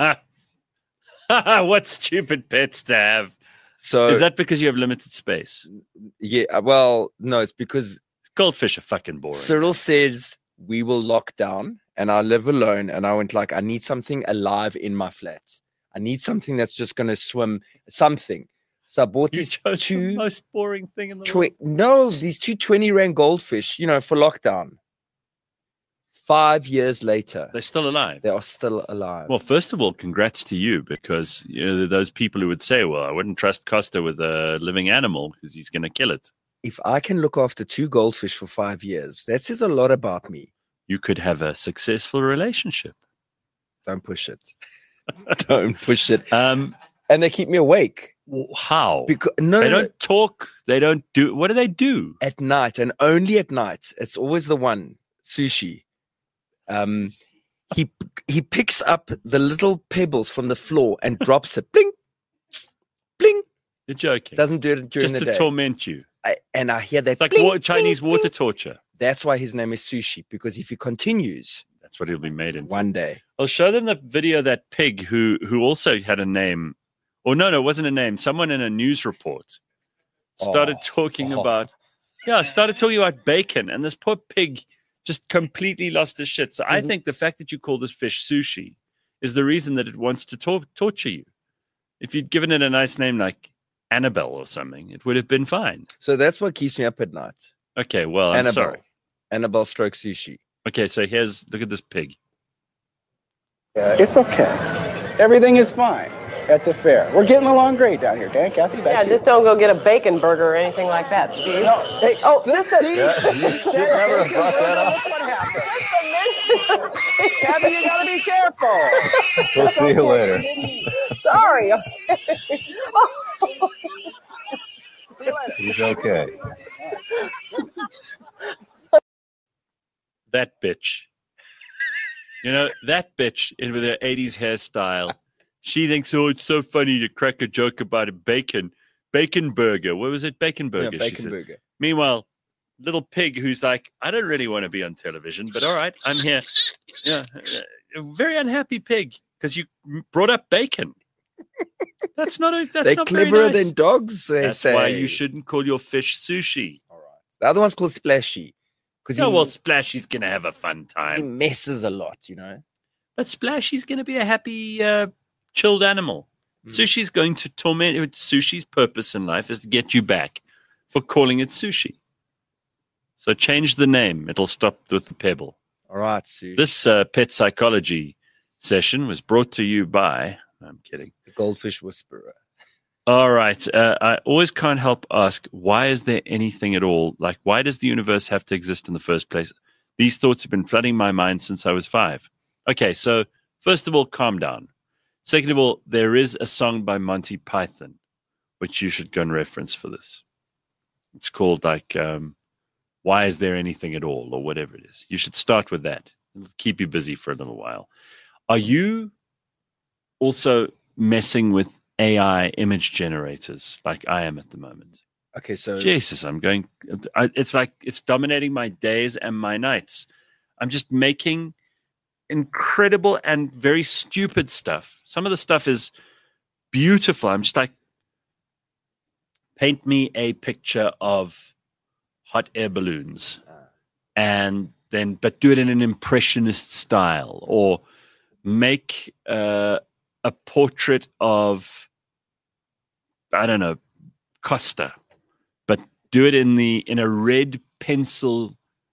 S1: What stupid pets to have.
S2: So
S1: Is that because you have limited space?
S2: yeah, well, no, it's because
S1: Goldfish are fucking boring.
S2: Cyril says we will lock down and I live alone. And I went like, I need something alive in my flat. I need something that's just going to swim, something. So I bought
S1: You
S2: these
S1: chose
S2: two,
S1: the most boring thing in the
S2: tw- no, these two twenty rand goldfish, you know, for lockdown. Five years later,
S1: They're still alive.
S2: they are still alive.
S1: Well, first of all, congrats to you because you know, there are those people who would say, well, I wouldn't trust Costa with a living animal because he's going to kill it.
S2: If I can look after two goldfish for five years, that says a lot about me.
S1: You could have a successful relationship.
S2: Don't push it. Don't push it.
S1: Um,
S2: And they keep me awake.
S1: w- how?
S2: Because no,
S1: They
S2: no, no,
S1: don't talk. They don't do. What do they do?
S2: at night and only at night. It's always the one sushi. Um, he he picks up the little pebbles from the floor and drops it. Bling, bling.
S1: You're joking.
S2: Doesn't do it during
S1: Just
S2: the
S1: to
S2: day.
S1: torment you.
S2: I, and I hear that.
S1: It's like
S2: bling,
S1: wa- Chinese
S2: bling,
S1: water
S2: bling.
S1: torture.
S2: That's why his name is Sushi, because if he continues
S1: That's what he'll be made into.
S2: one day.
S1: I'll show them the video of that pig who who also had a name. Or no, no, it wasn't a name. Someone in a news report started
S2: Oh.
S1: talking
S2: Oh.
S1: about, yeah, started talking about bacon. And this poor pig just completely lost his shit. So I
S2: Mhm.
S1: think the fact that you call this fish sushi is the reason that it wants to tor- torture you. If you'd given it a nice name like Annabelle or something, it would have been fine.
S2: So that's what keeps me up at night.
S1: Okay, well, I'm
S2: Annabelle.
S1: sorry.
S2: Annabelle stroke sushi.
S1: Okay, so here's, look at this pig.
S4: It's okay. Everything is fine at the fair. We're getting along great down here, Dan. Kathy, back
S5: Yeah,
S4: to
S5: just don't go get a bacon burger or anything like that, Steve.
S4: you. No, hey,
S5: Oh,
S4: this,
S5: just a-
S4: see?
S6: You should never have brought that up.
S4: Look what happened. Kathy, you gotta be careful.
S6: We'll see you later.
S5: Sorry.
S6: He's okay.
S1: That bitch. You know, that bitch in with her eighties hairstyle. She thinks, oh, it's so funny to crack a joke about a bacon, bacon burger. What was it? Bacon burger.
S2: Yeah,
S1: she
S2: bacon
S1: says.
S2: burger.
S1: Meanwhile, little pig who's like, I don't really want to be on television, but all right, I'm here. Yeah, a very unhappy pig because you brought up bacon. That's not a. That's
S2: They're
S1: not very
S2: cleverer
S1: nice.
S2: than dogs, they
S1: That's
S2: say.
S1: why you shouldn't call your fish sushi.
S2: All right. The other one's called Splashy. Because
S1: Oh
S2: he,
S1: well, Splashy's gonna have a fun
S2: he
S1: time,
S2: messes a lot, you know.
S1: but Splashy's gonna be a happy, uh, chilled animal.
S2: Mm.
S1: Sushi's going to torment. Sushi's purpose in life is to get you back for calling it sushi. So change the name. It'll stop with the pebble.
S2: All right, Sushi.
S1: This uh, pet psychology session was brought to you by. I'm kidding.
S2: The Goldfish Whisperer.
S1: All right. Uh, I always can't help ask, why is there anything at all? Like, why does the universe have to exist in the first place? These thoughts have been flooding my mind since I was five. Okay, so first of all, calm down. Second of all, there is a song by Monty Python, which you should go and reference for this. It's called like, um, Why Is There Anything at All, or whatever it is. You should start with that. It'll keep you busy for a little while. Are you also messing with A I image generators like I am at the moment?
S2: Okay, so
S1: Jesus, I'm going. I, it's like it's dominating my days and my nights. I'm just making incredible and very stupid stuff. Some of the stuff is beautiful. I'm just like, paint me a picture of hot air balloons, and then but do it in an impressionist style, or make uh, a portrait of, I don't know, Costa, but do it in the in a red pencil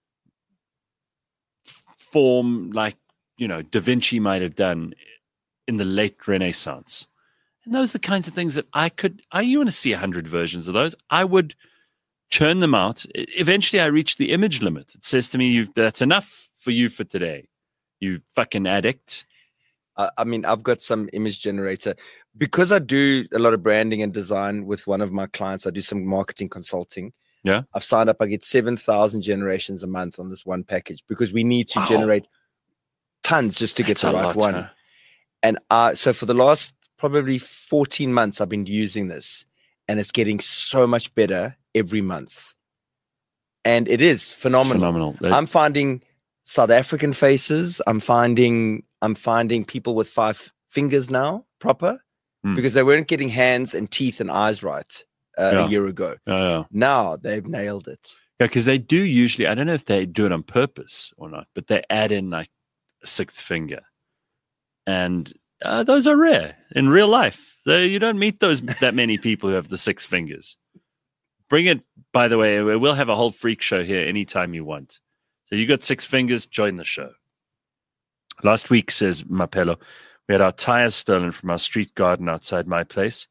S1: form, like, you know, Da Vinci might have done in the late Renaissance. And those are the kinds of things that I could. I you want to see a hundred versions of those? I would churn them out. E- Eventually, I reach the image limit. It says to me, You've, "That's enough for you for today, you fucking addict."
S2: I, I mean, I've got some image generator because I do a lot of branding and design with one of my clients. I do some marketing consulting.
S1: Yeah.
S2: I've signed up. I get seven thousand generations a month on this one package because we need to
S1: Wow.
S2: generate tons just to get
S1: That's
S2: the
S1: a
S2: right
S1: lot,
S2: one.
S1: huh?
S2: And uh, so for the last probably fourteen months, I've been using this, and it's getting so much better every month. And it is
S1: It's
S2: phenomenal.
S1: phenomenal. That-
S2: I'm finding South African faces. I'm finding I'm finding people with five fingers now, proper,
S1: Hmm.
S2: because they weren't getting hands and teeth and eyes right uh,
S1: Yeah.
S2: a year ago.
S1: Oh, yeah.
S2: Now they've nailed it.
S1: Yeah, because they do usually, I don't know if they do it on purpose or not, but they add in like a sixth finger. And uh, those are rare in real life. They, you don't meet those that many people who have the six fingers. Bring it, by the way, we'll have a whole freak show here anytime you want. So you got six fingers, join the show. Last week, says Mapello, we had our tires stolen from our street garden outside my place.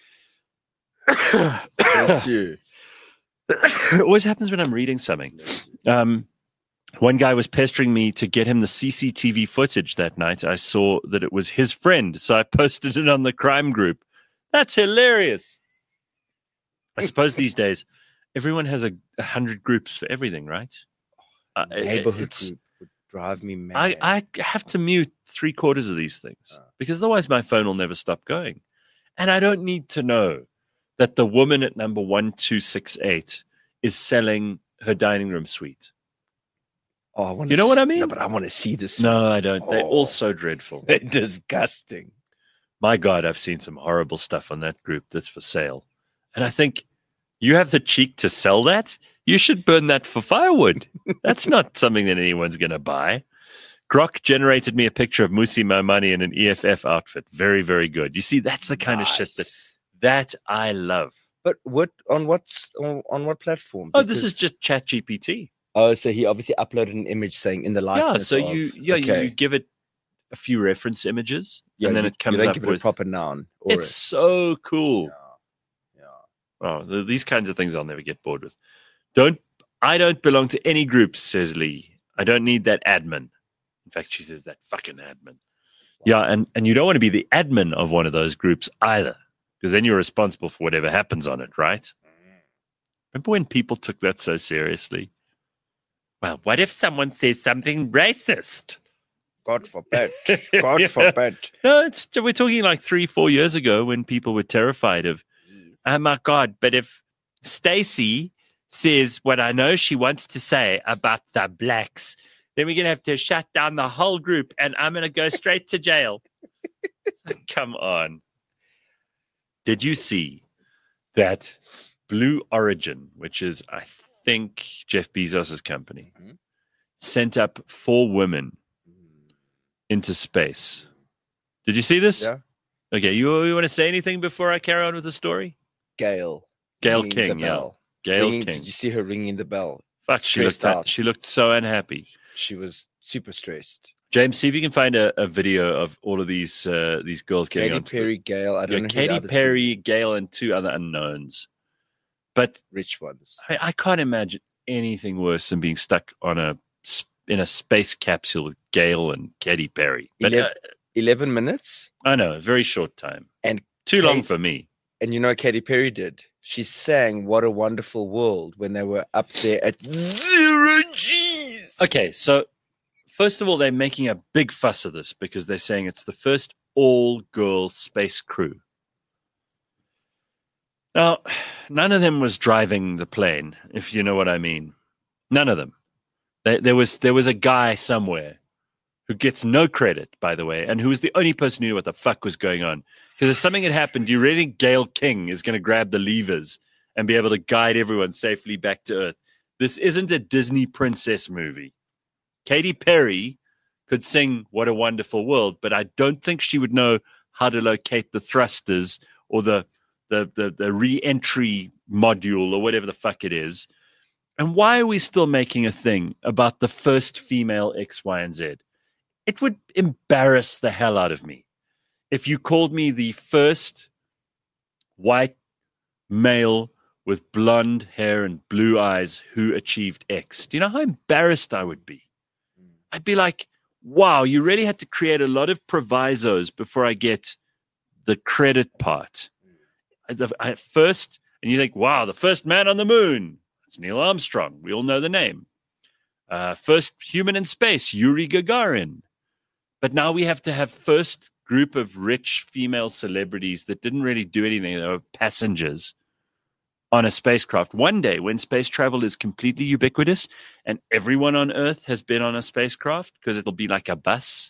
S2: Bless you.
S1: It always happens when I'm reading something. Um, one guy was pestering me to get him the C C T V footage that night. I saw that it was his friend, so I posted it on the crime group. That's hilarious. I suppose these days everyone has a, a hundred groups for everything, right? Uh, it-
S2: Neighborhood
S1: it's-
S2: group would drive me mad.
S1: I, I have to mute three quarters of these things
S2: Oh.
S1: because otherwise my phone will never stop going. And I don't need to know that the woman at number one two six eight is selling her dining room suite.
S2: oh, I want
S1: You know what I mean?
S2: No, but I want to see this.
S1: No,
S2: suite.
S1: I don't. They're
S2: Oh,
S1: all so dreadful.
S2: they're disgusting.
S1: My God, I've seen some horrible stuff on that group that's for sale. And I think you have the cheek to sell that? You should burn that for firewood. That's not something that anyone's going to buy. Grok generated me a picture of Musi Maimani in an E F F outfit. Very, very good. You see, that's the kind of shit that
S2: Nice.
S1: that I love.
S2: But what on what's on, on what platform?
S1: Oh, this
S2: Because-
S1: is just Chat G P T.
S2: oh, so he obviously uploaded an image saying in the
S1: Yeah,
S2: likeness.
S1: so
S2: of-
S1: you yeah
S2: okay.
S1: you, you give it a few reference images,
S2: Yeah,
S1: and then
S2: you-
S1: it comes
S2: you don't
S1: up
S2: give it
S1: with
S2: a proper noun. Or
S1: It's so cool.
S2: a, yeah.
S1: Oh, th- these kinds of things I'll never get bored with. Don't I don't belong to any groups, says Lee. I don't need that admin. In fact, she says that fucking admin. Yeah, and, and you don't want to be the admin of one of those groups either, because then you're responsible for whatever happens on it, right? Remember when people took that so seriously? Well, what if someone says something racist?
S2: God forbid. God
S1: Yeah.
S2: forbid.
S1: No, it's we're talking like three, four years ago when people were terrified of, oh my God, but if Stacy says what I know she wants to say about the blacks, then we're going to have to shut down the whole group and I'm going to go straight to jail. Come on. Did you see that Blue Origin, which is, I think, Jeff Bezos' company,
S2: Mhm.
S1: sent up four women into space? Did you see this?
S2: Yeah.
S1: Okay, you, you want to say anything before I carry on with the story?
S2: Gail.
S1: Gail
S2: ringing
S1: King,
S2: the
S1: yeah.
S2: bell.
S1: Gail
S2: Ringing-
S1: King.
S2: Did you see her ringing the bell?
S1: Fuck, she looked,
S2: stressed out.
S1: she looked so unhappy.
S2: She was super stressed.
S1: James, see if you can find a, a video of all of these uh, these girls getting
S2: Katy
S1: on.
S2: Perry, Gail. I don't
S1: Yeah,
S2: know who the
S1: Katy
S2: other two
S1: Perry, Gail, and two other unknowns. But
S2: rich ones.
S1: I, I can't imagine anything worse than being stuck on a s- in a space capsule with Gail and Katy Perry. But
S2: Ele-
S1: uh,
S2: Eleven minutes,
S1: I know, a very short time.
S2: And
S1: too long
S2: Kate-
S1: for me.
S2: and you know what Katy Perry did? She sang "What a Wonderful World" when they were up there at zero G's.
S1: Okay, so first of all, they're making a big fuss of this because they're saying it's the first all-girl space crew. Now, none of them was driving the plane, if you know what I mean. None of them. There, there was there was a guy somewhere who gets no credit, by the way, and who was the only person who knew what the fuck was going on. Because if something had happened, do you really think Gail King is going to grab the levers and be able to guide everyone safely back to Earth? This isn't a Disney princess movie. Katy Perry could sing "What a Wonderful World," but I don't think she would know how to locate the thrusters or the the the, the re-entry module or whatever the fuck it is. And why are we still making a thing about the first female X, Y, and Z? It would embarrass the hell out of me if you called me the first white male with blonde hair and blue eyes who achieved X. Do you know how embarrassed I would be? I'd be like, wow, you really had to create a lot of provisos before I get the credit part. At at first, and you think, wow, the first man on the moon. That's Neil Armstrong. We all know the name. Uh, first human in space, Yuri Gagarin. But now we have to have first group of rich female celebrities that didn't really do anything. They were passengers on a spacecraft. One day, when space travel is completely ubiquitous and everyone on Earth has been on a spacecraft, because it'll be like a bus,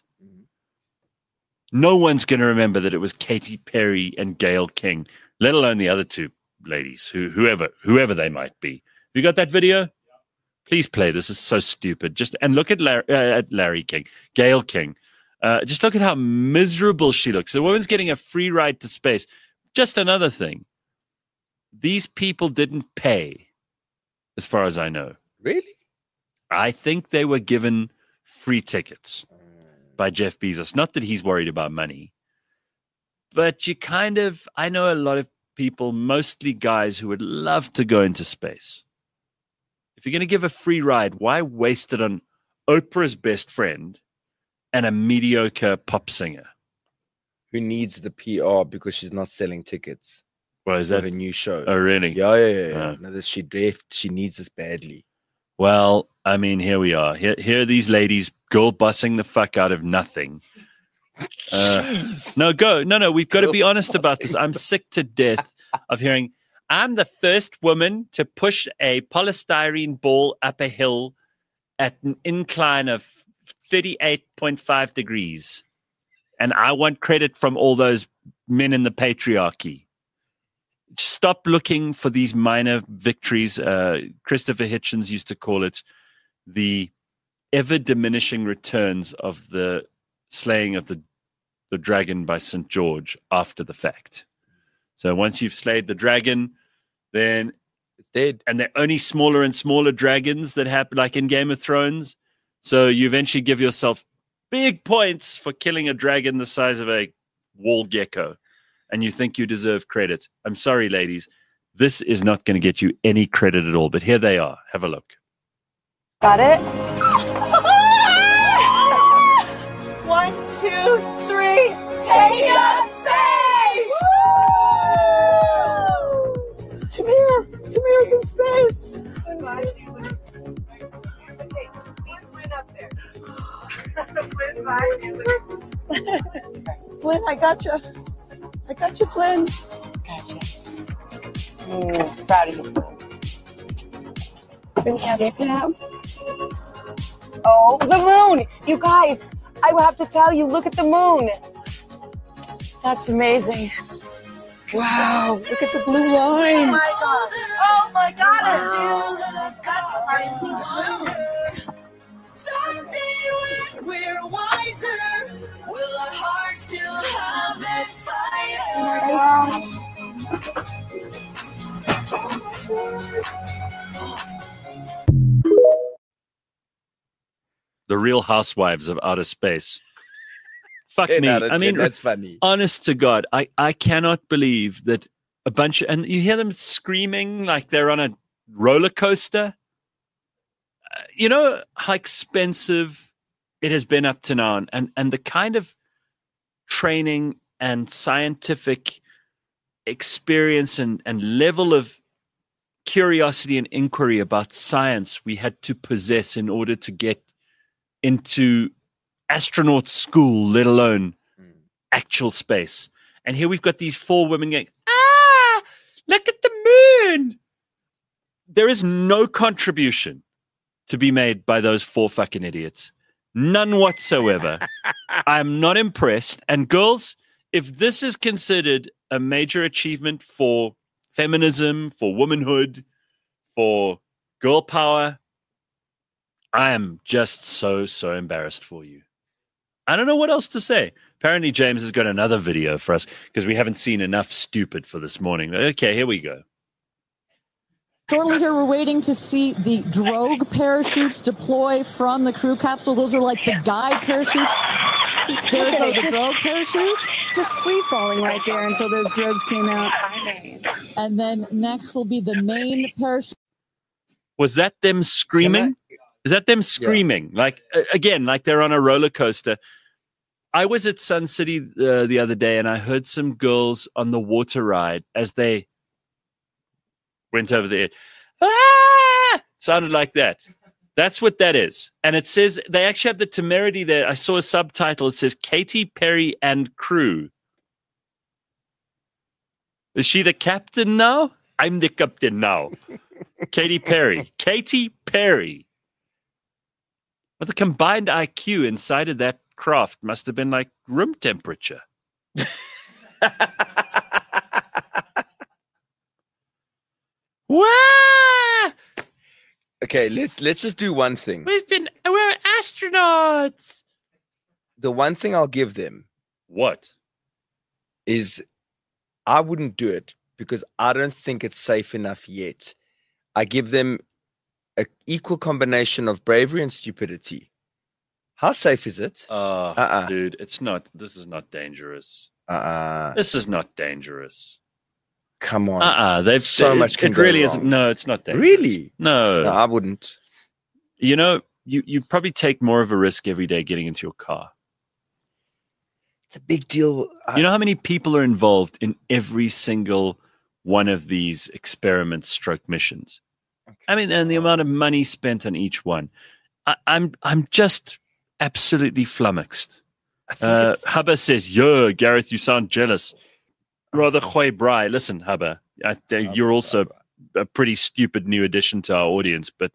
S1: no one's going to remember that it was Katy Perry and Gail King, let alone the other two ladies, who, whoever whoever they might be. Have you got that video? Please play. This is so stupid. Just and look at Larry, uh, at Larry King, Gail King. Uh, just look at how miserable she looks. The woman's getting a free ride to space. Just another thing. These people didn't pay, as far as I know.
S2: Really?
S1: I think they were given free tickets by Jeff Bezos. Not that he's worried about money, but you kind of, I know a lot of people, mostly guys, who would love to go into space. If you're going to give a free ride, why waste it on Oprah's best friend and a mediocre pop singer?
S2: Who needs the P R because she's not selling tickets
S1: Well, is
S2: for
S1: that
S2: her new show?
S1: oh really?
S2: Yeah, yeah, yeah. yeah.
S1: Uh.
S2: No, this, she left. She needs this badly.
S1: Well, I mean, here we are. Here, here are these ladies girl bussing the fuck out of nothing. Uh, no, go. No, no, we've got to be honest about this. I'm sick to death of hearing, I'm the first woman to push a polystyrene ball up a hill at an incline of thirty-eight point five degrees. And I want credit from all those men in the patriarchy. Stop looking for these minor victories. Uh, Christopher Hitchens used to call it the ever diminishing returns of the slaying of the, the dragon by Saint George after the fact. So once you've slayed the dragon, then
S2: It's dead.
S1: and they're only smaller and smaller dragons that happen, like in Game of Thrones. So you eventually give yourself big points for killing a dragon the size of a wall gecko, and you think you deserve credit. I'm sorry, ladies. This is not going to get you any credit at all, but here they are. Have a look.
S5: Got it? One, two, three. Take up space! Tamir! Tamir's in space! Okay, please win up there. Flynn, I got you. I got you, Flynn. Gotcha. Mm, proud of you, Flynn. Flynn, oh, the moon! You guys, I will have to tell you, look at the moon. That's amazing. Wow, look at the blue line. Oh my God. Oh my God.
S3: Someday when we're wiser, will our hearts still have that
S1: The Real Housewives of Outer Space. Fuck
S2: ten
S1: me.
S2: out of
S1: I
S2: ten.
S1: mean,
S2: That's funny.
S1: honest to God, I, I cannot believe that a bunch of, and you hear them screaming like they're on a roller coaster. Uh, you know how expensive it has been up to now, and, and the kind of training and scientific experience and, and level of curiosity and inquiry about science we had to possess in order to get into astronaut school, let alone actual space. And here we've got these four women going, ah, look at the moon. There is no contribution to be made by those four fucking idiots. None whatsoever. I'm not impressed. And girls, if this is considered a major achievement for feminism, for womanhood, for girl power, I am just so, so embarrassed for you. I don't know what else to say. Apparently, James has got another video for us because we haven't seen enough stupid for this morning. Okay, here we go.
S7: Shortly here, we're waiting to see the drogue parachutes deploy from the crew capsule. Those are like the guide parachutes. There go the drogue parachutes.
S8: Just free falling right there until those drogues came out.
S7: And then next will be the main parachute.
S1: Was that them screaming? Is that them screaming? Yeah. Like, uh, again, like they're on a roller coaster. I was at Sun City uh, the other day and I heard some girls on the water ride as they went over there. Ah! Sounded like that. That's what that is. And it says, they actually have the temerity there. I saw a subtitle. It says Katy Perry and crew. Is she the captain now? I'm the captain now. Katy Perry. Katy Perry. But the combined I Q inside of that craft must have been like room temperature. Wah!
S2: Okay, let's let's just do one thing.
S1: We've been we're astronauts.
S2: The one thing I'll give them
S1: What?
S2: is I wouldn't do it because I don't think it's safe enough yet. I give them an equal combination of bravery and stupidity. How safe is it?
S1: Oh,
S2: Uh-uh.
S1: dude, it's not. This is not dangerous.
S2: Uh-uh.
S1: This is not dangerous.
S2: Come on.
S1: Uh-uh. They've
S2: So
S1: it,
S2: much can
S1: It
S2: go
S1: really
S2: wrong.
S1: isn't. No, it's not dangerous.
S2: Really?
S1: No.
S2: No, I wouldn't.
S1: You know, you you probably take more of a risk every day getting into your car.
S2: It's a big deal. I-
S1: You know how many people are involved in every single one of these experiment stroke missions?
S2: Like,
S1: I mean, and the amount of money spent on each one. I, I'm I'm just absolutely flummoxed.
S2: I think
S1: Uh,
S2: it's,
S1: Hubba says, "Yo, Gareth, you sound jealous." Rather, Khoy Brai. Listen, Hubba, I, th- you're also a pretty stupid new addition to our audience, but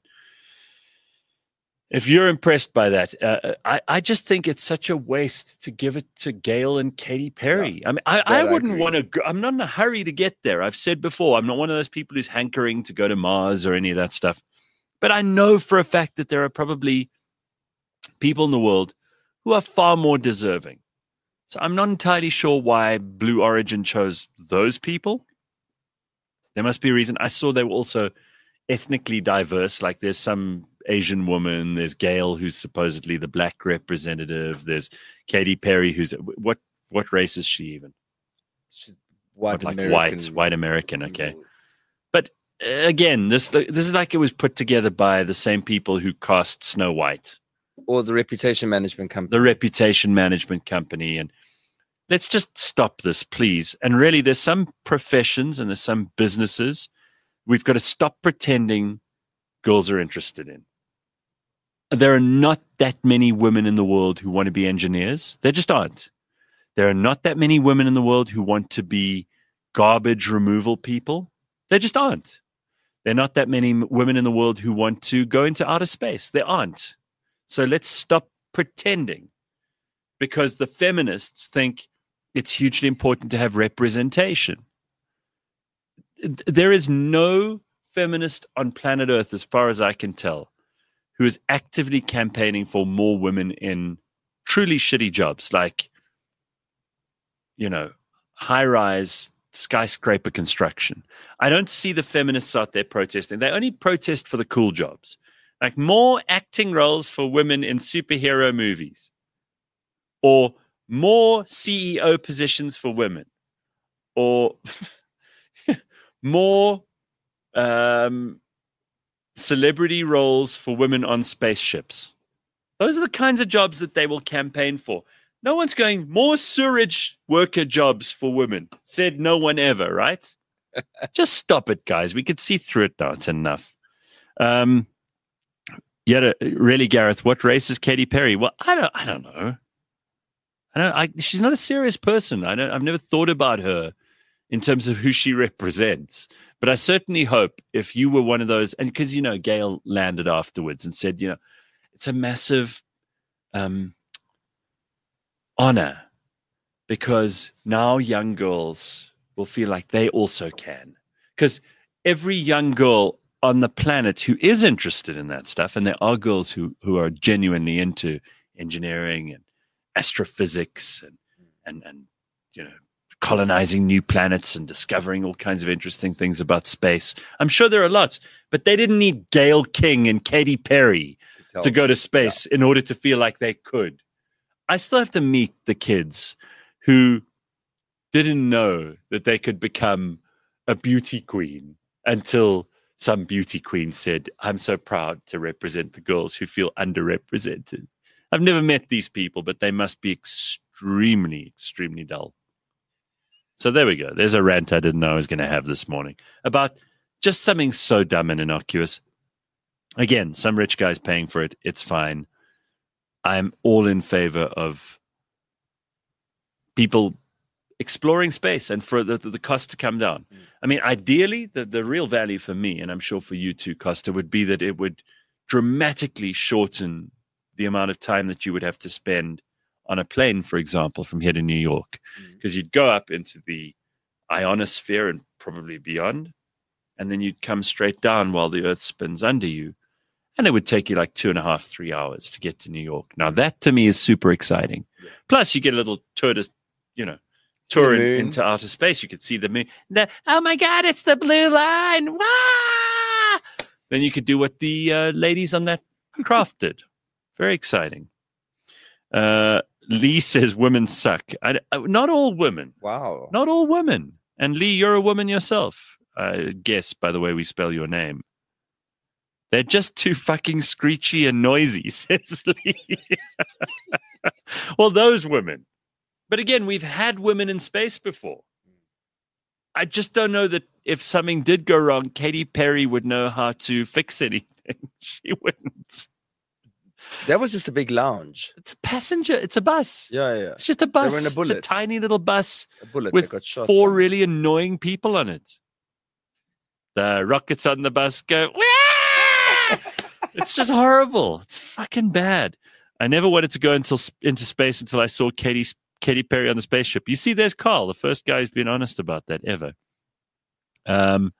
S1: if you're impressed by that, uh, I, I just think it's such a waste to give it to Gail and Katy Perry.
S2: Yeah,
S1: I mean, I,
S2: that
S1: I
S2: I
S1: wouldn't
S2: agree.
S1: want to go. I'm not in a hurry to get there. I've said before, I'm not one of those people who's hankering to go to Mars or any of that stuff. But I know for a fact that there are probably people in the world who are far more deserving. So I'm not entirely sure why Blue Origin chose those people. There must be a reason. I saw they were also ethnically diverse. Like there's some Asian woman, there's Gail, who's supposedly the black representative. There's Katy Perry, who's what what race is she even?
S2: she's white
S1: What, like
S2: American.
S1: white, white American. Okay, but uh, again, this this is like it was put together by the same people who cast Snow White,
S2: Or the reputation management company.
S1: the reputation management company, and let's just stop this, please. And really, there's some professions and there's some businesses we've got to stop pretending girls are interested in. There are not that many women in the world who want to be engineers. There just aren't. There are not that many women in the world who want to be garbage removal people. There just aren't. There are not that many m- women in the world who want to go into outer space. There aren't. So let's stop pretending, because the feminists think it's hugely important to have representation. There is no feminist on planet Earth, as far as I can tell, who is actively campaigning for more women in truly shitty jobs, like, you know, high-rise skyscraper construction. I don't see the feminists out there protesting. They only protest for the cool jobs, like more acting roles for women in superhero movies, or more C E O positions for women, or more um, celebrity roles for women on spaceships. Those are the kinds of jobs that they will campaign for. No one's going, more sewerage worker jobs for women. Said no one ever, right? Just stop it, guys. We could see through it now. It's enough. Um, yeah, really, Gareth, what race is Katy Perry? Well, I don't, I don't know. I don't. I, she's not a serious person. I don't. I've never thought about her in terms of who she represents. But I certainly hope if you were one of those, and because, you know, Gail landed afterwards and said, you know, it's a massive um, honor because now young girls will feel like they also can. Because every young girl on the planet who is interested in that stuff, and there are girls who, who are genuinely into engineering and astrophysics and, and, and, you know, colonizing new planets and discovering all kinds of interesting things about space. I'm sure there are lots, but they didn't need Gail King and Katy Perry to, to go to space yeah. in order to feel like they could. I still have to meet the kids who didn't know that they could become a beauty queen until some beauty queen said, I'm so proud to represent the girls who feel underrepresented. I've never met these people, but they must be extremely, extremely dull. So there we go. There's a rant I didn't know I was going to have this morning about just something so dumb and innocuous. Again, some rich guy's paying for it. It's fine. I'm all in favor of people exploring space and for the, the cost to come down. Mm. I mean, ideally, the, the real value for me, and I'm sure for you too, Costa, would be that it would dramatically shorten the amount of time that you would have to spend on a plane, for example, from here to New York, because mm. you'd go up into the ionosphere and probably beyond, and then you'd come straight down while the Earth spins under you, and it would take you like two and a half, three hours to get to New York. Now, that to me is super exciting. Yeah. Plus, you get a little tour to, you know, tour in, into outer space. You could see the moon. The, oh my God, it's the blue line! Wah! Then you could do what the uh, ladies on that craft did. Very exciting. Uh, Lee says women suck. I, I, not all women.
S2: Wow.
S1: Not all women. And Lee, you're a woman yourself. I guess by the way we spell your name. They're just too fucking screechy and noisy, says Lee. Well, those women. But again, we've had women in space before. I just don't know that if something did go wrong, Katy Perry would know how to fix anything. She wouldn't.
S2: That was just a big lounge.
S1: It's a passenger. It's a bus.
S2: Yeah, yeah.
S1: It's just a bus.
S2: They were in a
S1: It's a
S2: bullet.
S1: tiny little bus
S2: A bullet
S1: with
S2: that got shot.
S1: four
S2: from.
S1: really annoying people on it. The rockets on the bus go, "Wah!" It's just horrible. It's fucking bad. I never wanted to go until into space until I saw Katy Katy Perry on the spaceship. You see, there's Carl, the first guy who's been honest about that ever. Um,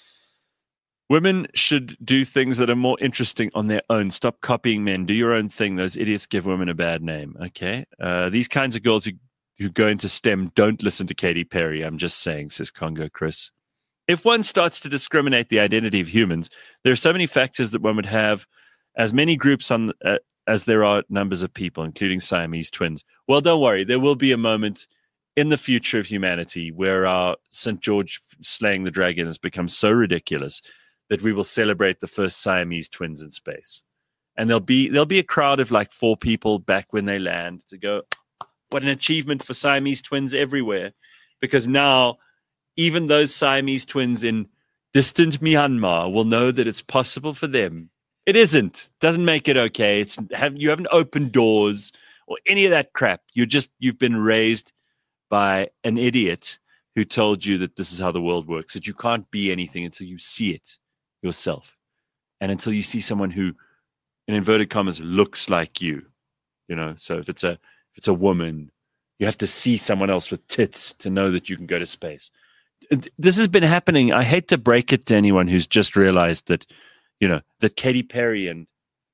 S1: women should do things that are more interesting on their own. Stop copying men. Do your own thing. Those idiots give women a bad name. Okay, uh, these kinds of girls who who go into STEM don't listen to Katy Perry. I'm just saying, says Congo Chris. If one starts to discriminate the identity of humans, there are so many factors that one would have as many groups on uh, as there are numbers of people, including Siamese twins. Well, don't worry. There will be a moment in the future of humanity where our Saint George slaying the dragon has become so ridiculous that we will celebrate the first Siamese twins in space. And there'll be there'll be a crowd of like four people back when they land to go, what an achievement for Siamese twins everywhere. Because now even those Siamese twins in distant Myanmar will know that it's possible for them. It isn't. Doesn't make it okay. It's have you haven't opened doors or any of that crap. You're just you've been raised by an idiot who told you that this is how the world works, that you can't be anything until you see it yourself. And until you see someone who, in inverted commas, looks like you. You know, so if it's a if it's a woman, you have to see someone else with tits to know that you can go to space. This has been happening. I hate to break it to anyone who's just realized that, you know, that Katy Perry and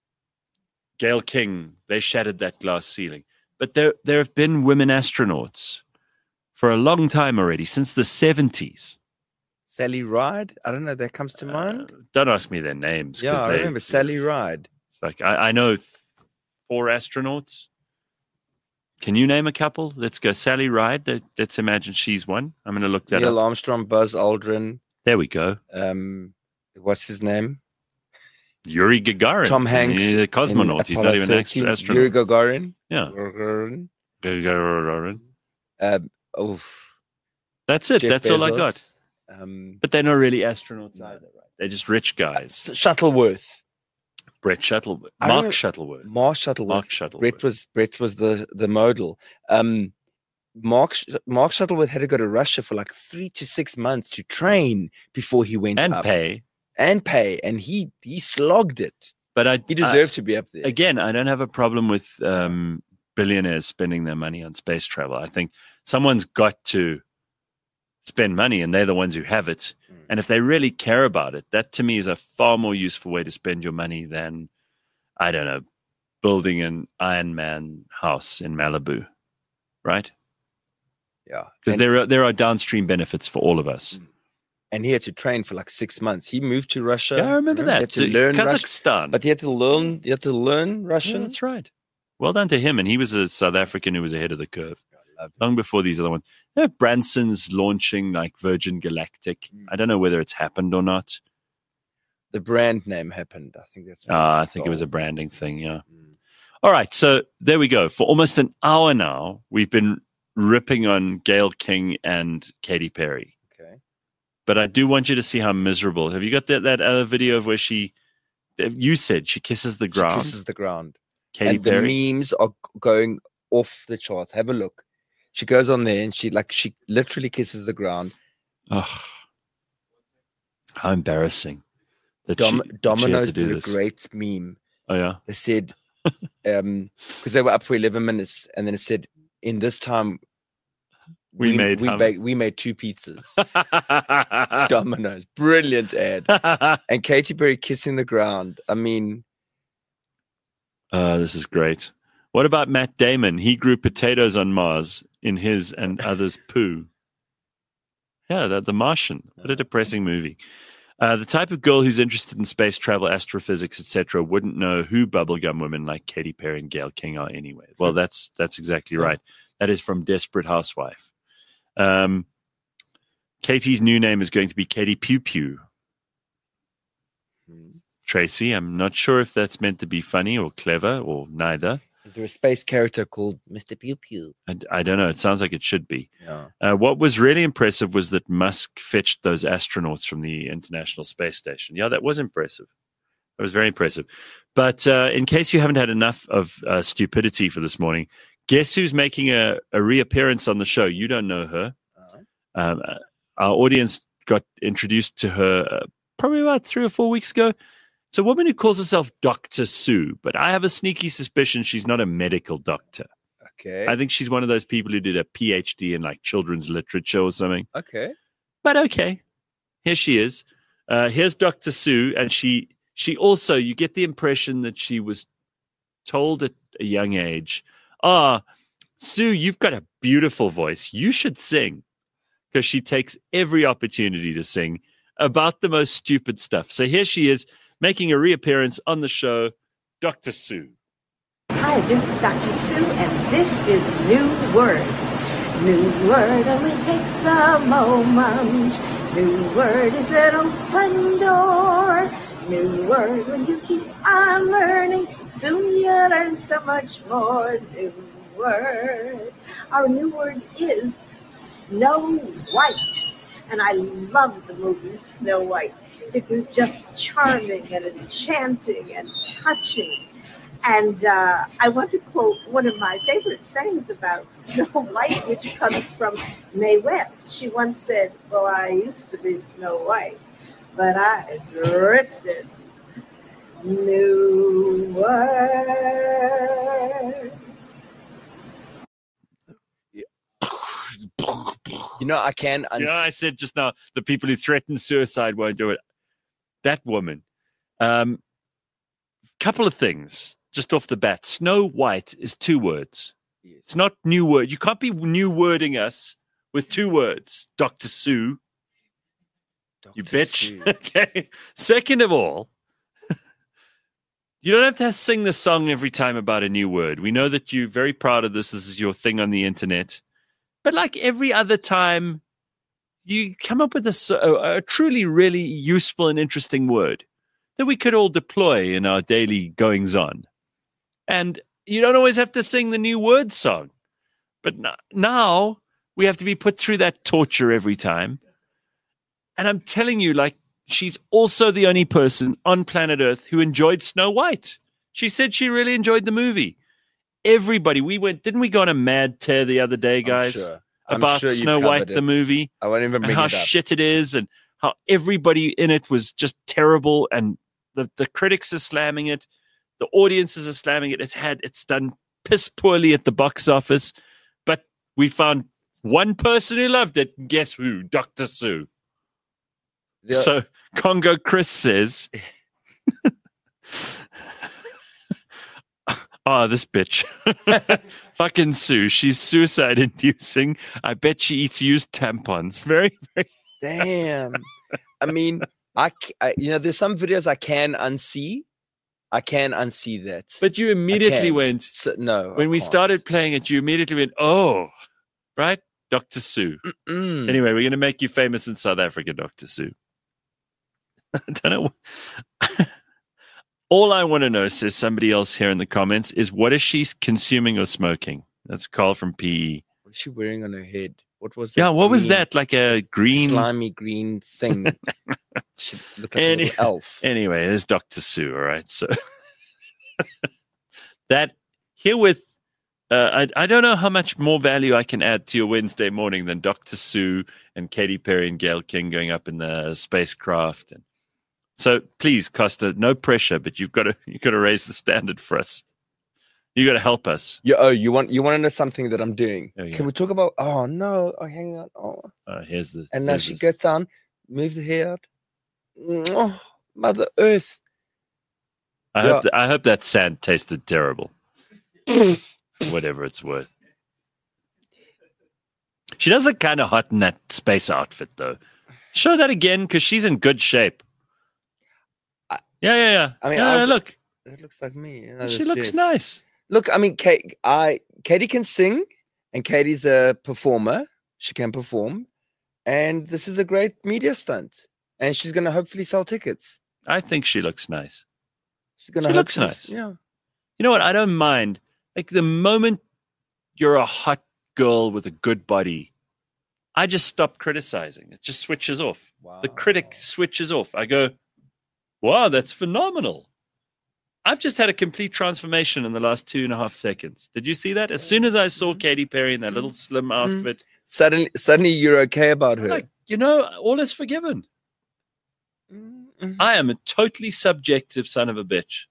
S1: Gayle King, they shattered that glass ceiling. But there, there have been women astronauts for a long time already, since the seventies.
S2: Sally Ride? I don't know. That comes to mind.
S1: Uh, don't ask me their names. 'cause
S2: Yeah, I
S1: they-
S2: remember Sally Ride.
S1: It's like, I, I know th- four astronauts. Can you name a couple? Let's go. Sally Ride. Let, let's imagine she's one. I'm going to look that
S2: Neil
S1: up.
S2: Armstrong, Buzz Aldrin.
S1: There we go.
S2: Um, what's his name?
S1: Yuri Gagarin.
S2: Tom Hanks.
S1: He's a
S2: in
S1: cosmonaut. He's not
S2: Apollo
S1: even an
S2: thirteen.
S1: astronaut.
S2: Yuri Gagarin.
S1: Yeah.
S2: Gagarin.
S1: Gagarin.
S2: Um, oh,
S1: That's it.
S2: Jeff
S1: That's all I
S2: Bezos.
S1: got.
S2: Um,
S1: But they're not really astronauts either, right? They're just rich guys.
S2: Shuttleworth.
S1: Brett Shuttleworth.
S2: I
S1: Mark
S2: remember-
S1: Shuttleworth.
S2: Mark Shuttleworth.
S1: Mark Shuttleworth.
S2: Brett was Brett was the the modal. Um, Mark Sh- Mark Shuttleworth had to go to Russia for like three to six months to train before he went
S1: and
S2: up.
S1: pay.
S2: and pay, and he he slogged it.
S1: But I,
S2: He deserved to be up there.
S1: I, again, I don't have a problem with um, billionaires spending their money on space travel. I think someone's got to spend money, and they're the ones who have it.
S2: Mm.
S1: And if they really care about it, that to me is a far more useful way to spend your money than, I don't know, building an Iron Man house in Malibu, right?
S2: Yeah,
S1: Because
S2: and,
S1: there are there are downstream benefits for all of us.
S2: and he had to train for like six months. He moved to Russia.
S1: Yeah, I remember
S2: He had
S1: that.
S2: to
S1: To
S2: learn Russian,
S1: Kazakhstan.
S2: but he had to learn. He had to learn
S1: Yeah,
S2: Russian.
S1: that's right. Well done to him. And he was a South African who was ahead of the curve
S2: love
S1: long before these other ones. Yeah, Branson's launching like Virgin Galactic.
S2: Mm.
S1: I don't know whether it's happened or not.
S2: The brand name happened. I think that's. what
S1: Uh, I
S2: it
S1: think it was a
S2: stalled.
S1: branding thing. Yeah.
S2: Mm.
S1: All right. So there we go. For almost an hour now, we've been ripping on Gayle King and Katy Perry.
S2: Okay.
S1: But I do want you to see how miserable. Have you got that, that other video of where she, you said she kisses the
S2: She
S1: ground?
S2: kisses the ground.
S1: Katy
S2: and
S1: Perry.
S2: the memes are going off the charts. Have a look. She goes on there and she like she literally kisses the ground.
S1: Oh, how embarrassing. That
S2: Dom-
S1: she, that she had
S2: Domino's
S1: to do
S2: did a
S1: this.
S2: great meme.
S1: Oh, yeah.
S2: They said, um, because they were up for eleven minutes, and then it said, "In this time,
S1: We made
S2: we,
S1: hum-
S2: baked, we made two pizzas." Domino's, brilliant ad. And Katy Perry kissing the ground. I mean,
S1: Oh, this is great. What about Matt Damon? He grew potatoes on Mars in his and others' poo. Yeah, the, the Martian. What a depressing movie. Uh, the type of girl who's interested in space travel, astrophysics, et cetera, wouldn't know who bubblegum women like Katy Perry and Gayle King are anyway. Well, that's that's exactly right. That is from Desperate Housewife. Um, Katie's new name is going to be Katie Pew Pew. Tracy, I'm not sure if that's meant to be funny or clever or neither.
S2: Is there a space character called Mister Pew Pew?
S1: I, I don't know. It sounds like it should be.
S2: Yeah.
S1: Uh, what was really impressive was that Musk fetched those astronauts from the International Space Station. Yeah, that was impressive. That was very impressive. But uh, in case you haven't had enough of uh, stupidity for this morning, guess who's making a, a reappearance on the show? You don't know her. Uh-huh. Um, our audience got introduced to her uh, probably about three or four weeks ago. It's a woman who calls herself Doctor Sue, but I have a sneaky suspicion she's not a medical doctor.
S2: Okay.
S1: I think she's one of those people who did a P H D in like children's literature or something.
S2: Okay.
S1: But okay. Here she is. Uh, here's Doctor Sue. And she, she also, you get the impression that she was told at a young age, ah, Sue, you've got a beautiful voice. You should sing. Because she takes every opportunity to sing about the most stupid stuff. So here she is, making a reappearance on the show, Doctor Sue.
S9: Hi, this is Doctor Sue, and this is New Word. New Word only takes a moment. New Word is an open door. New Word, when you keep on learning, soon you'll learn so much more. New Word. Our new word is Snow White, and I love the movie Snow White. It was just charming and enchanting and touching. And uh, I want to quote one of my favorite sayings about Snow White, which comes from Mae West. She once said, well, I used to be Snow White, but I drifted. New word.
S2: You know, I can.
S1: You know, I said just now, the people who threaten suicide won't do it. That woman. Um, couple of things just off the bat. Snow White is two words. It's not new word. You can't be new wording us with two words. Doctor Sue. Doctor You bitch. Sue. Okay. Second of all, you don't have to sing the song every time about a new word. We know that you're very proud of this. This is your thing on the internet. But like every other time, you come up with a, a, a truly, really useful and interesting word that we could all deploy in our daily goings-on. And you don't always have to sing the new word song. But n- now we have to be put through that torture every time. And I'm telling you, like, she's also the only person on planet Earth who enjoyed Snow White. She said she really enjoyed the movie. Everybody, we went, didn't we go on a mad tear the other day, guys?
S2: I'm sure. I'm
S1: about
S2: sure
S1: Snow White, it. the movie.
S2: I won't even bring
S1: and how
S2: it up.
S1: shit it is, and how everybody in it was just terrible, and the, the critics are slamming it, the audiences are slamming it. It's had it's done piss poorly at the box office, but we found one person who loved it. Guess who? Doctor Sue. The, so Congo Chris says, "Oh, this bitch." Fucking Sue, she's suicide inducing. I bet she eats used tampons. Very, very.
S2: Damn. I mean, I, I, you know, there's some videos I can unsee. I can unsee that.
S1: But you immediately went.
S2: So, no.
S1: When
S2: I
S1: we
S2: can't.
S1: started playing it, you immediately went, oh, right? Doctor Sue.
S2: Mm-mm.
S1: Anyway, we're going to make you famous in South Africa, Doctor Sue. I don't know. All I want to know, says somebody else here in the comments, is what is she consuming or smoking? That's Carl from P E.
S2: What is she wearing on her head? What was that?
S1: Yeah, what
S2: green,
S1: was that? Like a green...
S2: slimy green thing. She looked like
S1: Any,
S2: a little elf.
S1: Anyway, there's Doctor Sue, all right? So that herewith, uh, I, I don't know how much more value I can add to your Wednesday morning than Doctor Sue and Katy Perry and Gayle King going up in the spacecraft. And so please, Costa, no pressure, but you've got to you've got to raise the standard for us. You got to help us.
S2: Yeah. Oh, you want you want to know something that I'm doing?
S1: Oh, yeah.
S2: Can we talk about? Oh no! Oh, hang on. Oh.
S1: Uh, here's the.
S2: And now
S1: here's
S2: she
S1: this.
S2: goes down, move the hair out. Oh, Mother Earth.
S1: I
S2: yeah.
S1: hope th- I hope that sand tasted terrible. Whatever it's worth. She does look kind of hot in that space outfit, though. Show that again, because she's in good shape.
S2: I,
S1: yeah, yeah, yeah.
S2: I mean,
S1: yeah, yeah, look.
S2: It looks like me. You know,
S1: She looks
S2: shit.
S1: nice.
S2: Look, I mean, Kate, I Katie can sing, and Katie's a performer. She can perform, and this is a great media stunt. And she's going to hopefully sell tickets.
S1: I think she looks nice.
S2: She's going to.
S1: She looks nice.
S2: Yeah.
S1: You know what? I don't mind. Like the moment you're a hot girl with a good body, I just stop criticizing. It just switches off.
S2: Wow.
S1: The critic switches off. I go, wow, that's phenomenal. I've just had a complete transformation in the last two and a half seconds. Did you see that? As soon as I saw Katy Perry in that little slim outfit,
S2: Suddenly, suddenly you're okay about her.
S1: like, you know, all is forgiven. I am a totally subjective son of a bitch.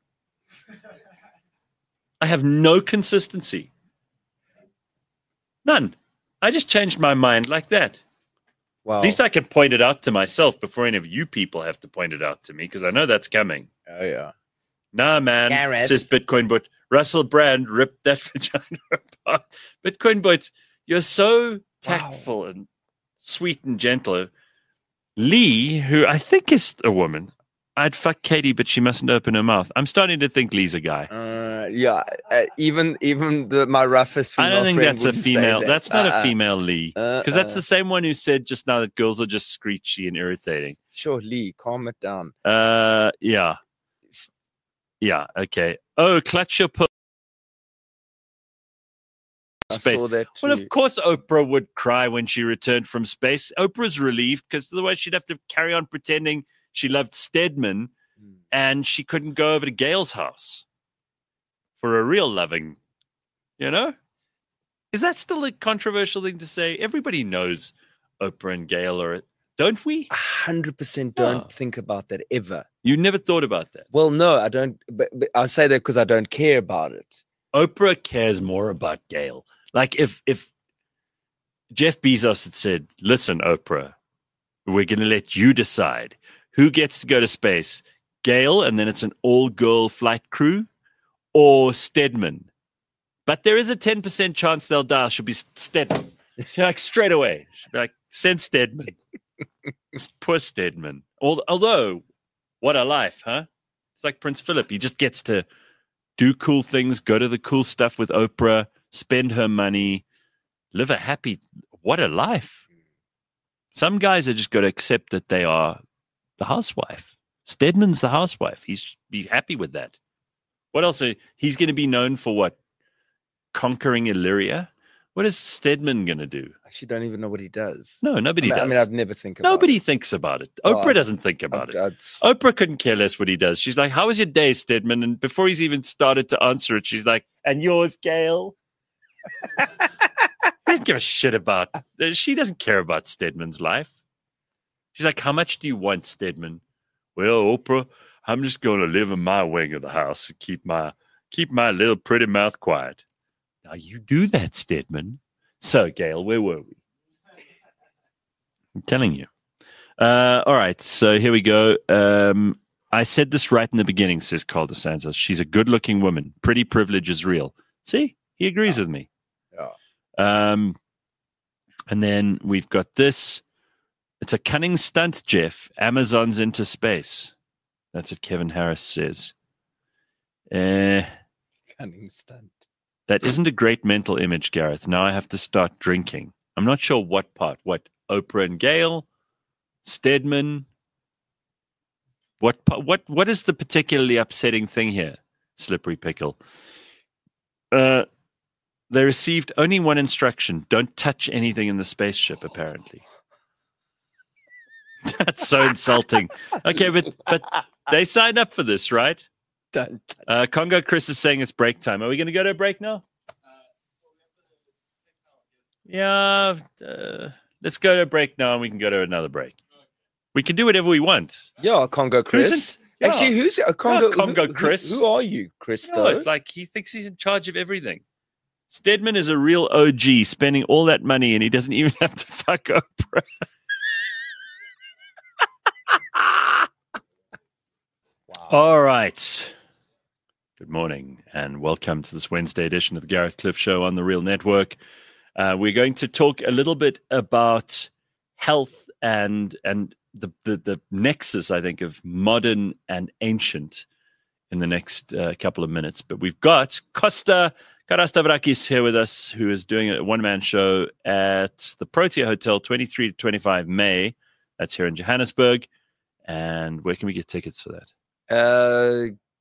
S1: I have no consistency. None. I just changed my mind like that.
S2: Wow.
S1: At least I can point it out to myself before any of you people have to point it out to me, because I know that's coming.
S2: Oh, yeah.
S1: Nah, man,
S2: Gareth.
S1: says Bitcoin But. Russell Brand ripped that vagina apart. Bitcoin But, you're so tactful and sweet and gentle. Lee, who I think is a woman, I'd fuck Katie, but she mustn't open her mouth. I'm starting to think Lee's a guy.
S2: Uh, yeah, uh, even even the, my roughest female
S1: I don't think
S2: friend
S1: that's a
S2: wouldn't say
S1: female.
S2: that.
S1: That's not
S2: Uh-uh.
S1: a female Lee. Because
S2: Uh-uh.
S1: that's the same one who said just now that girls are just screechy and irritating.
S2: Sure, Lee, calm it down.
S1: Uh, yeah. Yeah, okay. Oh, clutch your pearl.
S2: I
S1: Space.
S2: saw that
S1: Well,
S2: too.
S1: of course, Oprah would cry when she returned from space. Oprah's relieved because otherwise she'd have to carry on pretending she loved Stedman and she couldn't go over to Gail's house for a real loving, you know? Is that still a controversial thing to say? Everybody knows Oprah and Gail are, don't we?
S2: one hundred percent don't
S1: Oh.
S2: think about that ever.
S1: You never thought about that.
S2: Well, no, I don't. But, but I say that because I don't care about it.
S1: Oprah cares more about Gail. Like if if Jeff Bezos had said, listen, Oprah, we're going to let you decide who gets to go to space, Gail, and then it's an all-girl flight crew, or Stedman. But there is a ten percent chance they'll die. She'll be Stedman. She'll like straight away. She'll be like, send Stedman. Poor Stedman. Although, what a life, huh? It's like Prince Philip. He just gets to do cool things, go to the cool stuff with Oprah, spend her money, live a happy, what a life. Some guys are just got to accept that they are the housewife. Stedman's the housewife. He's be happy with that. What else? Are, he's going to be known for what? Conquering Illyria? What is Stedman going to do?
S2: I actually don't even know what he does.
S1: No, nobody
S2: I mean,
S1: does.
S2: I mean, I've never think about
S1: Nobody
S2: it.
S1: thinks about it.
S2: Oh,
S1: Oprah
S2: I-
S1: doesn't think about
S2: I-
S1: it.
S2: I'd-
S1: Oprah couldn't care less what he does. She's like, how was your day, Stedman? And before he's even started to answer it, she's like, and yours, Gail? He doesn't give a shit about, she doesn't care about Stedman's life. She's like, how much do you want, Stedman? Well, Oprah, I'm just going to live in my wing of the house and keep my, keep my little pretty mouth quiet. Now you do that, Stedman. So, Gail, where were we? I'm telling you. Uh, all right, so here we go. Um, I said this right in the beginning, says Carl DeSantis. She's a good-looking woman. Pretty privilege is real. See? He agrees
S2: Yeah.
S1: with me.
S2: Yeah.
S1: Um, and then we've got this. It's a cunning stunt, Jeff. Amazon's into space. That's what Kevin Harris says. Uh,
S2: Cunning stunt.
S1: that isn't a great mental image, Gareth. Now I have to start drinking. I'm not sure what part. What, Oprah and Gail? Stedman? What, pa- what, what is the particularly upsetting thing here? Slippery pickle. Uh, they received only one instruction. Don't touch anything in the spaceship, apparently. That's so insulting. Okay, but but they signed up for this, right?
S2: Don't.
S1: Uh, Congo Chris is saying it's break time. Are we going to go to a break now? Yeah, uh, let's go to a break now, and we can go to another break. We can do whatever we want.
S2: Yeah, Congo
S1: Who's
S2: Chris.
S1: in- yeah.
S2: Actually, who's a Congo?
S1: Yeah, Congo
S2: who- who-
S1: Chris.
S2: Who, are you, Chris?
S1: No,
S2: though?
S1: it's like he thinks he's in charge of everything. Stedman is a real O G, spending all that money, and he doesn't even have to fuck Oprah. All right. Good morning and welcome to this Wednesday edition of the Gareth Cliff Show on the Real Network. Uh, we're going to talk a little bit about health and and the, the, the nexus, I think, of modern and ancient in the next uh, couple of minutes. But we've got Costa Karastavrakis here with us, who is doing a one-man show at the Protea Hotel, twenty-three to twenty-five May. That's here in Johannesburg. And where can we get tickets for that?
S2: Uh,
S1: You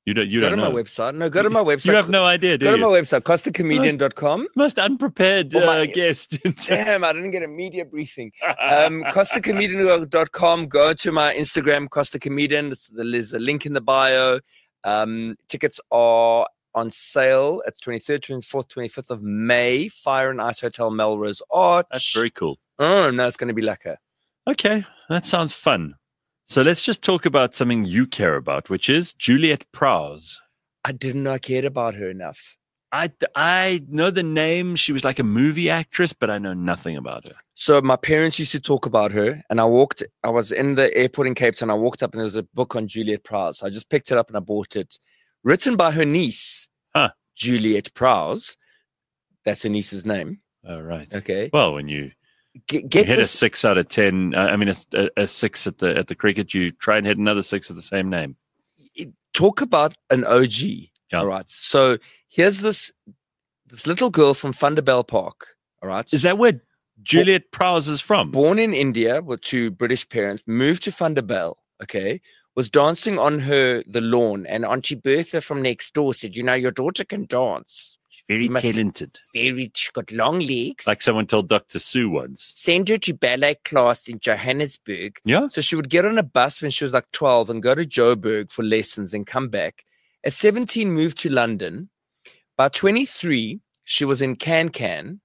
S1: You don't. You
S2: go
S1: don't
S2: to
S1: know.
S2: my website. No, go to my website.
S1: You have no idea, do
S2: Go
S1: you?
S2: to my website, costa comedian dot com.
S1: Most unprepared
S2: Well, my-
S1: uh, guest.
S2: Damn, I didn't get a media briefing. Um, costa comedian dot com. Go to my Instagram, Costa Comedian. There's a link in the bio. Um, tickets are on sale at twenty-third, twenty-fourth, twenty-fifth of May. Fire and Ice Hotel, Melrose Arch.
S1: That's very cool.
S2: Oh, no, it's going to be lekker.
S1: Okay, that sounds fun. So let's just talk about something you care about, which is Juliet Prowse.
S2: I didn't know I cared about her enough.
S1: I, I know the name. She was like a movie actress, but I know nothing about her.
S2: So my parents used to talk about her, and I walked, I was in the airport in Cape Town. I walked up and there was a book on Juliet Prowse. So I just picked it up and I bought it. Written by her niece,
S1: huh.
S2: Juliet Prowse. That's her niece's name.
S1: Oh, right.
S2: Okay.
S1: Well, when you,
S2: get, get
S1: you hit
S2: this,
S1: a six out of ten, uh, I mean, a, a, a six at the at the cricket, you try and hit another six of the same name.
S2: talk about an O G.
S1: Yeah.
S2: All right. So here's this this little girl from Thunderbell Park. All right.
S1: Is that where Juliet Prowse is from?
S2: Born in India with two British parents, moved to Thunderbell. Okay. Was dancing on her the lawn, and Auntie Bertha from next door said, "You know, your daughter can dance.
S1: She's very
S2: You must-
S1: talented."
S2: Very, she's got long legs.
S1: Like someone told Doctor Sue once.
S2: Send her to ballet class in Johannesburg."
S1: Yeah.
S2: So she would get on a bus when she was like twelve and go to Joburg for lessons and come back. At seventeen, moved to London. By twenty-three, she was in Can-Can.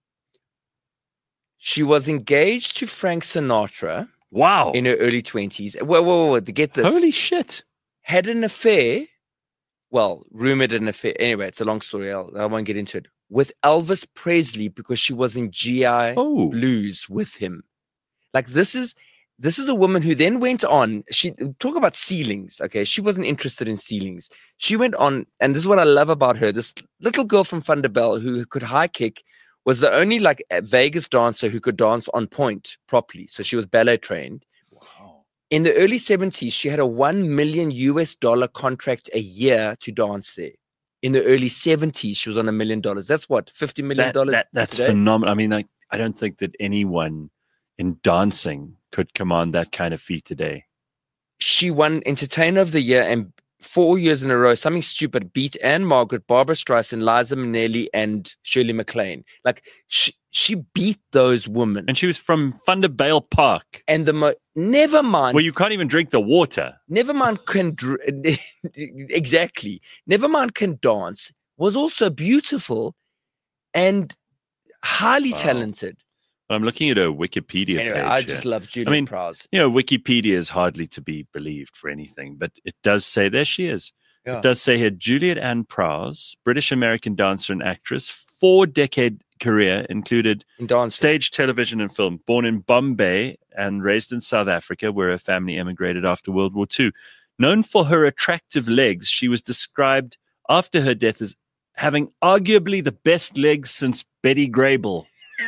S2: She was engaged to Frank Sinatra.
S1: Wow.
S2: In her early twenties. Whoa, whoa, whoa, get this.
S1: Holy shit.
S2: Had an affair. Well, rumored an affair. Anyway, it's a long story. I'll, I won't get into it. With Elvis Presley because she was in G I
S1: Oh.
S2: Blues with him. Like this is this is a woman who then went on. She talk about ceilings. Okay, she wasn't interested in ceilings. She went on, and this is what I love about her. This little girl from Thunderbell who could high kick was the only like Vegas dancer who could dance on point properly. So she was ballet trained.
S1: Wow.
S2: In the early seventies, she had a one million U S dollar contract a year to dance there. In the early seventies, she was on a million dollars. That's what, fifty million
S1: That,
S2: dollars?
S1: that, that's
S2: today?
S1: phenomenal. I mean, I, I don't think that anyone in dancing could command that kind of fee today.
S2: She won Entertainer of the Year and four years in a row, something stupid, beat Anne Margaret, Barbara Streisand, Liza Minnelli, and Shirley MacLaine. Like, she, she beat those women.
S1: And she was from Thunderbell Park,
S2: And the mo- never mind,
S1: where you can't even drink the water.
S2: never mind can dr- exactly, never mind can dance, was also beautiful and highly
S1: Wow.
S2: talented.
S1: I'm looking at her Wikipedia
S2: Anyway,
S1: page.
S2: I
S1: here.
S2: just love Juliet
S1: I mean,
S2: Prowse.
S1: You know, Wikipedia is hardly to be believed for anything, but it does say, there she is.
S2: Yeah.
S1: It does say here, Juliet Ann Prowse, British-American dancer and actress, four-decade career, included
S2: In dance.
S1: stage, television, and film. Born in Bombay and raised in South Africa, where her family emigrated after World War Two. Known for her attractive legs, she was described after her death as having arguably the best legs since Betty Grable.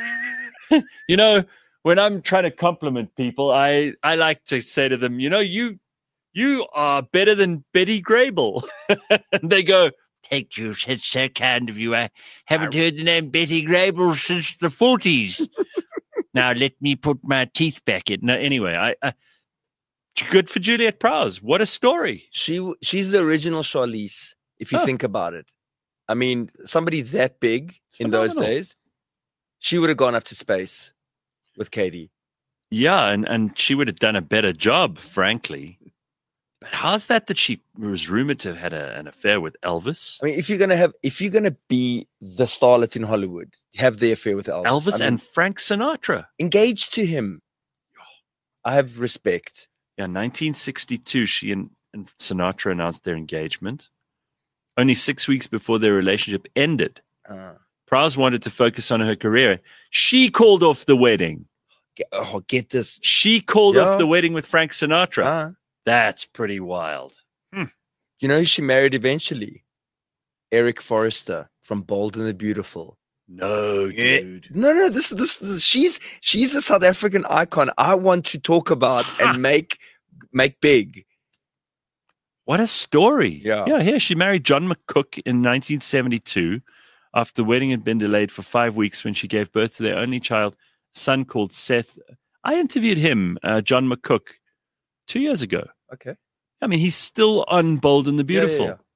S1: You know, when I'm trying to compliment people, I, I like to say to them, you know, you you are better than Betty Grable. And they go, thank you, that's so kind of you. I haven't heard the name Betty Grable since the forties. Now let me put my teeth back in. No, anyway, I, I good for Juliet Prowse. What a story.
S2: She she's the original Charlize, if you
S1: Huh.
S2: think about it. I mean, somebody that big
S1: It's
S2: in those
S1: phenomenal.
S2: days, she would have gone up to space with Katie.
S1: Yeah, and, and she would have done a better job, frankly. But how's that that she was rumored to have had a, an affair with Elvis?
S2: I mean, if you're gonna have, if you're gonna be the starlet in Hollywood, have the affair with Elvis.
S1: Elvis
S2: I mean,
S1: and Frank Sinatra.
S2: engaged to him. I have respect.
S1: Yeah, nineteen sixty-two, she and, and Sinatra announced their engagement. Only six weeks before their relationship ended,
S2: Uh,
S1: Prowse wanted to focus on her career. She called off the wedding.
S2: get, oh, get this.
S1: She called
S2: Yeah.
S1: off the wedding with Frank Sinatra.
S2: Uh,
S1: That's pretty wild.
S2: you know who she married eventually? Eric Forrester from Bold and the Beautiful.
S1: No,
S2: Yeah.
S1: dude.
S2: No, no, this, this, this, she's, she's a South African icon. I want to talk about and make, make big.
S1: What a story.
S2: Yeah.
S1: Yeah, here she married John McCook in nineteen seventy-two after the wedding had been delayed for five weeks when she gave birth to their only child, a son called Seth. I interviewed him, uh, John McCook, two years ago.
S2: Okay.
S1: I mean, he's still on Bold and the
S2: Yeah, yeah,
S1: Beautiful.
S2: yeah.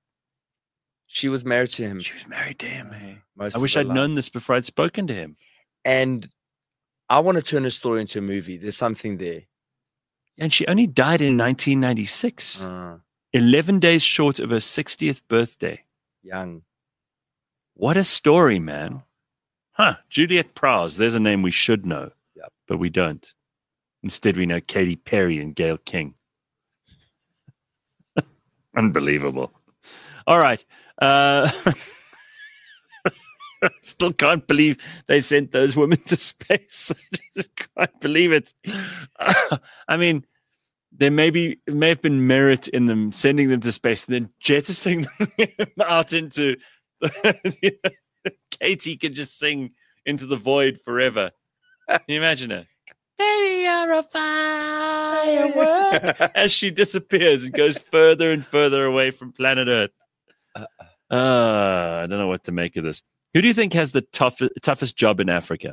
S2: She was married to him.
S1: She was married to him. Hey?
S2: Most
S1: I
S2: of
S1: wish
S2: her
S1: I'd
S2: life.
S1: known this before I'd spoken to him.
S2: And I want to turn a story into a movie. There's something there.
S1: And she only died in nineteen ninety-six,
S2: Uh,
S1: eleven days short of her sixtieth birthday.
S2: young.
S1: What a story, man. Huh. Juliet Prowse. There's a name we should know,
S2: Yep.
S1: but we don't. Instead, we know Katy Perry and Gayle King. Unbelievable. All right. Uh, still can't believe they sent those women to space. I just can't believe it. I mean, there may be may have been merit in them sending them to space and then jettisoning them out into you know, Katie could just sing into the void forever. Can you imagine it? Baby, you're a firework. As she disappears and goes further and further away from planet Earth. Uh, I don't know what to make of this. Who do you think has the tough, toughest job in Africa?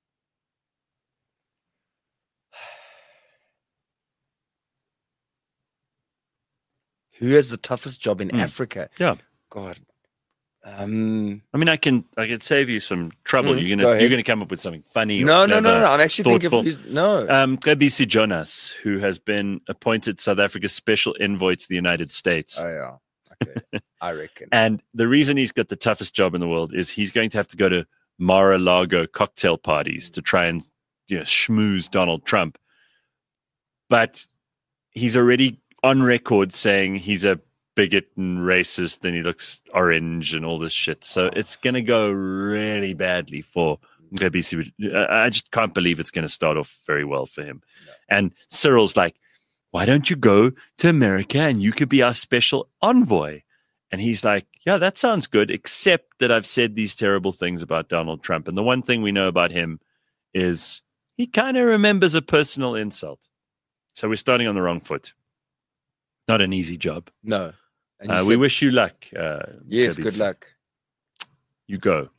S2: Who has the toughest job in
S1: Mm.
S2: Africa?
S1: Yeah.
S2: God. Um,
S1: I mean, I can I can save you some trouble.
S2: Mm,
S1: you're
S2: go
S1: gonna
S2: ahead.
S1: you're gonna come up with something funny. Or
S2: no, no, no,
S1: clever,
S2: no. I'm actually thinking
S1: thoughtful.
S2: of who's, no.
S1: Um, Kebisi Jonas, who has been appointed South Africa's special envoy to the United States.
S2: Oh, yeah. Okay. I reckon.
S1: And the reason he's got the toughest job in the world is he's going to have to go to Mar-a-Lago cocktail parties to try and you know schmooze Donald Trump. But he's already on record saying he's a bigot and racist and he looks orange and all this shit. So it's going to go really badly for Kebisi. I I just can't believe it's going to start off very well for him. And Cyril's like, why don't you go to America and you could be our special envoy? And he's like, yeah, that sounds good, except that I've said these terrible things about Donald Trump. And the one thing we know about him is he kind of remembers a personal insult. So we're starting on the wrong foot. Not an easy job.
S2: No. And you
S1: Uh, we
S2: said-
S1: wish you luck. Uh,
S2: Yes,
S1: Kebisi.
S2: good luck.
S1: You go.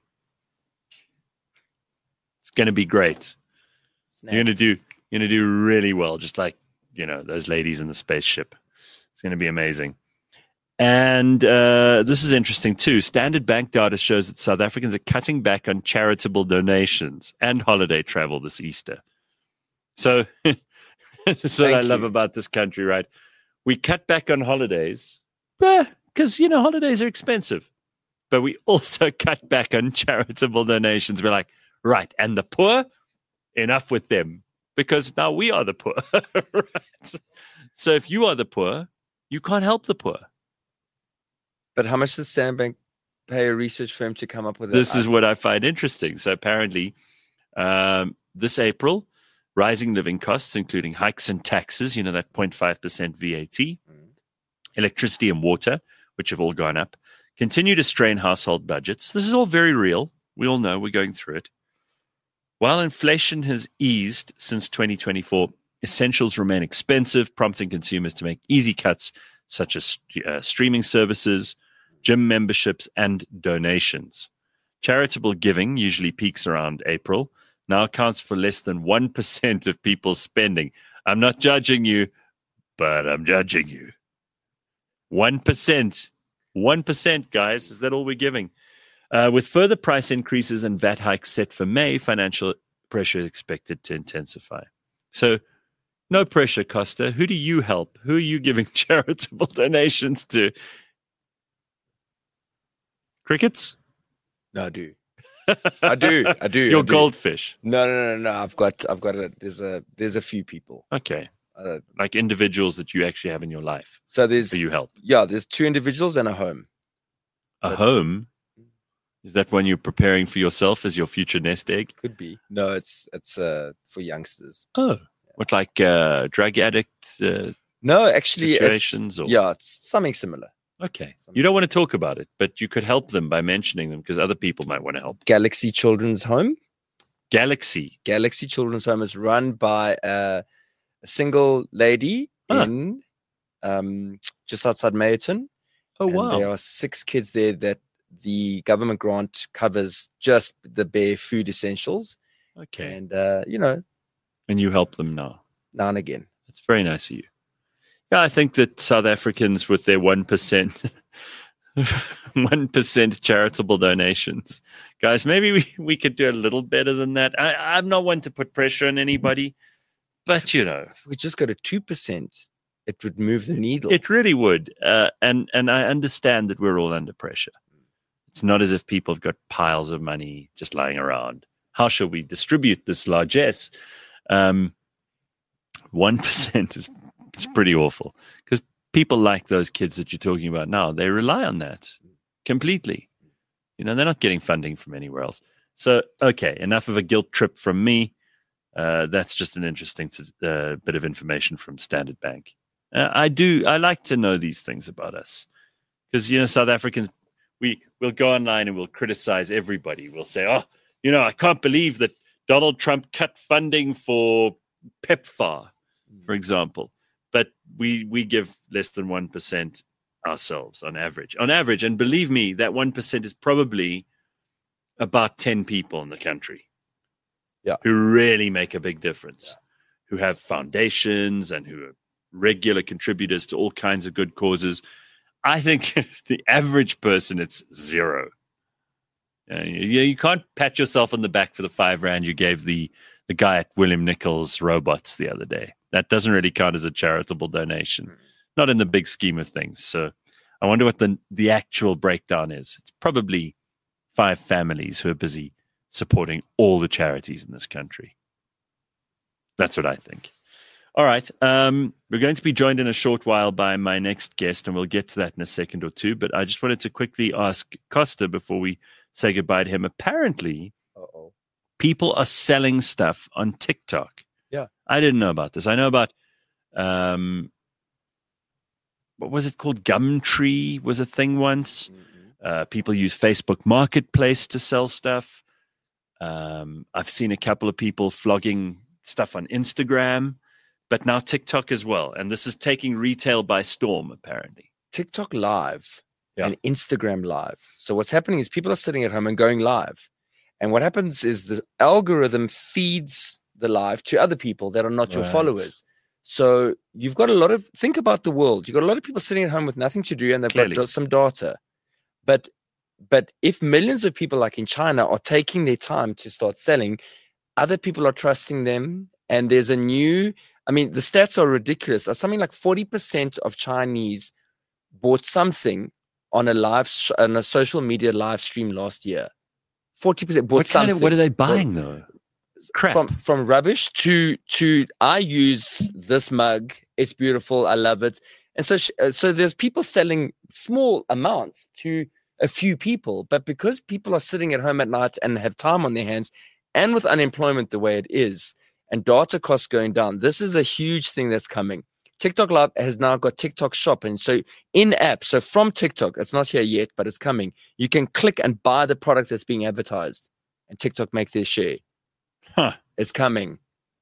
S1: It's going to be great. You're going to do. You're going to do really well, just like you know those ladies in the spaceship. It's going to be amazing. And uh, this is interesting too. Standard Bank data shows that South Africans are cutting back on charitable donations and holiday travel this Easter. So this is what
S2: Thank
S1: I love
S2: you.
S1: about this country, right? We cut back on holidays because you know holidays are expensive, but we also cut back on charitable donations. We're like, right, and the poor, enough with them, because now we are the poor. Right? So if you are the poor, you can't help the poor.
S2: But how much does Standard Bank pay a research firm to come up with
S1: This
S2: that?
S1: is what I find interesting. So apparently, um, this April, rising living costs, including hikes in taxes, you know, that zero point five percent V A T, electricity and water, which have all gone up, continue to strain household budgets. This is all very real. We all know we're going through it. While inflation has eased since twenty twenty-four, essentials remain expensive, prompting consumers to make easy cuts such as uh, streaming services, gym memberships, and donations. Charitable giving usually peaks around April, now accounts for less than one percent of people's spending. I'm not judging you, but I'm judging you. one percent. one percent, guys. Is that all we're giving? Uh, with further price increases and V A T hikes set for May, financial pressure is expected to intensify. So, no pressure, Costa. Who do you help? Who are you giving charitable donations to? Crickets?
S2: No, I do. I do. I do.
S1: Your
S2: I do.
S1: goldfish.
S2: No, no, no, no. I've got, I've got a. There's a, there's a few people.
S1: Okay.
S2: Uh,
S1: Like individuals that you actually have in your life.
S2: so there's,
S1: Who you help.
S2: yeah, there's two individuals and a home.
S1: A
S2: But-
S1: home? Is that when you're preparing for yourself as your future nest egg?
S2: Could be. No, it's, it's uh for youngsters.
S1: Oh. What, like uh, drug addict uh,
S2: No, actually,
S1: situations?
S2: it's,
S1: or
S2: yeah, it's something similar.
S1: Okay. You don't want to talk about it, but you could help them by mentioning them because other people might want to help.
S2: Galaxy Children's Home.
S1: Galaxy.
S2: Galaxy Children's Home is run by uh, a single lady
S1: Huh.
S2: in um, just outside Mayerton.
S1: Oh,
S2: And
S1: wow.
S2: There are six kids there that the government grant covers just the bare food essentials.
S1: Okay.
S2: And, uh, you know,
S1: And you help them now.
S2: now and again.
S1: That's very nice of you. Yeah, I think that South Africans with their one percent one percent charitable donations. Guys, maybe we, we could do a little better than that. I, I'm not one to put pressure on anybody, but, you know.
S2: If we just go to two percent, it would move the needle.
S1: It really would. Uh, and, and I understand that we're all under pressure. It's not as if people have got piles of money just lying around. How shall we distribute this largesse? Um, one percent is it's pretty awful because people like those kids that you're talking about now, they rely on that completely. You know, they're not getting funding from anywhere else. So, okay, enough of a guilt trip from me. Uh, that's just an interesting uh, bit of information from Standard Bank. Uh, I do, I like to know these things about us because, you know, South Africans, we will go online and we'll criticize everybody. We'll say, oh, you know, I can't believe that Donald Trump cut funding for PEPFAR, for example. But we we give less than one percent ourselves on average. On average, and believe me, that one percent is probably about ten people in the country
S2: yeah.
S1: who really make a big difference, yeah. who have foundations and who are regular contributors to all kinds of good causes. I think the average person, it's zero. Uh, you, you can't pat yourself on the back for the five rand you gave the, the guy at William Nichols Robots the other day. That doesn't really count as a charitable donation, not in the big scheme of things. So I wonder what the the actual breakdown is. It's probably five families who are busy supporting all the charities in this country. That's what I think. All right. Um, we're going to be joined in a short while by my next guest, and we'll get to that in a second or two. But I just wanted to quickly ask Costa before we say goodbye to him. Apparently, Uh-oh. people are selling stuff on TikTok.
S2: Yeah.
S1: I didn't know about this. I know about, um, what was it called? Gumtree was a thing once. Mm-hmm. Uh, people use Facebook Marketplace to sell stuff. Um, I've seen a couple of people flogging stuff on Instagram, but now TikTok as well. And this is taking retail by storm, apparently.
S2: TikTok Live
S1: yeah.
S2: and Instagram Live. So what's happening is people are sitting at home and going live. And what happens is the algorithm feeds the live to other people that are not your
S1: right.
S2: followers. So you've got a lot of, think about the world. You've got a lot of people sitting at home with nothing to do and they've
S1: Clearly.
S2: got some data. But, but if millions of people like in China are taking their time to start selling, other people are trusting them. And there's a new, I mean, the stats are ridiculous. Something like forty percent of Chinese bought something on a live, on a social media live stream last year. forty percent bought
S1: what
S2: something.
S1: Kind of, what are they buying though? Crap.
S2: From from rubbish to to I use this mug. It's beautiful. I love it. And so sh- so there's people selling small amounts to a few people, but because people are sitting at home at night and have time on their hands, and with unemployment the way it is, and data costs going down, this is a huge thing that's coming. TikTok Live has now got TikTok Shop, and so in app. So from TikTok, it's not here yet, but it's coming. You can click and buy the product that's being advertised, and TikTok make their share.
S1: Huh.
S2: It's coming.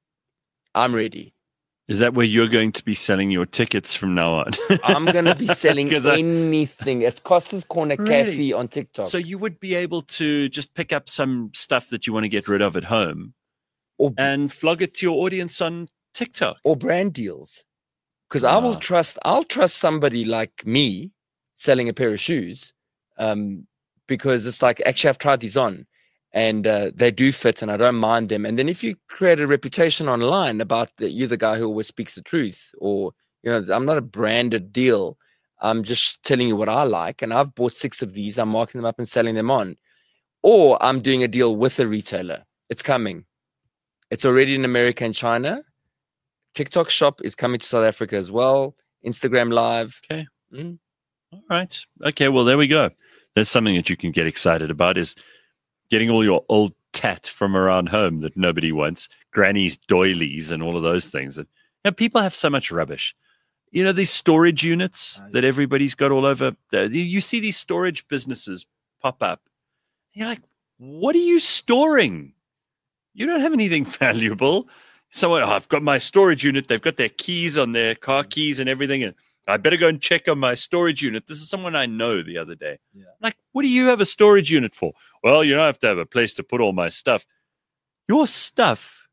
S2: I'm ready.
S1: Is that where you're going to be selling your tickets from now on?
S2: I'm going to be selling
S1: I,
S2: anything. It's Costa's Corner
S1: really?
S2: Cafe on TikTok.
S1: So you would be able to just pick up some stuff that you want to get rid of at home
S2: or,
S1: and flog it to your audience on TikTok.
S2: Or brand deals. Because wow. I will trust, I'll trust somebody like me selling a pair of shoes um, because it's like, actually, I've tried these on. And uh, they do fit, and I don't mind them. And then if you create a reputation online about that you're the guy who always speaks the truth, or, you know, I'm not a branded deal. I'm just telling you what I like. And I've bought six of these. I'm marking them up and selling them on. Or I'm doing a deal with a retailer. It's coming. It's already in America and China. TikTok Shop is coming to South Africa as well. Instagram Live.
S1: Okay.
S2: Mm.
S1: All right. Okay, well, there we go. There's something that you can get excited about is getting all your old tat from around home that nobody wants, granny's doilies and all of those things. And you know, people have so much rubbish. You know, these storage units that everybody's got all over. You see these storage businesses pop up. You're like, what are you storing? You don't have anything valuable. Someone, oh, I've got my storage unit. They've got their keys on their car keys and everything. And I better go and check on my storage unit. This is someone I know the other day. Yeah. Like, what do you have a storage unit for? Well, you know, I have to have a place to put all my stuff. Your stuff?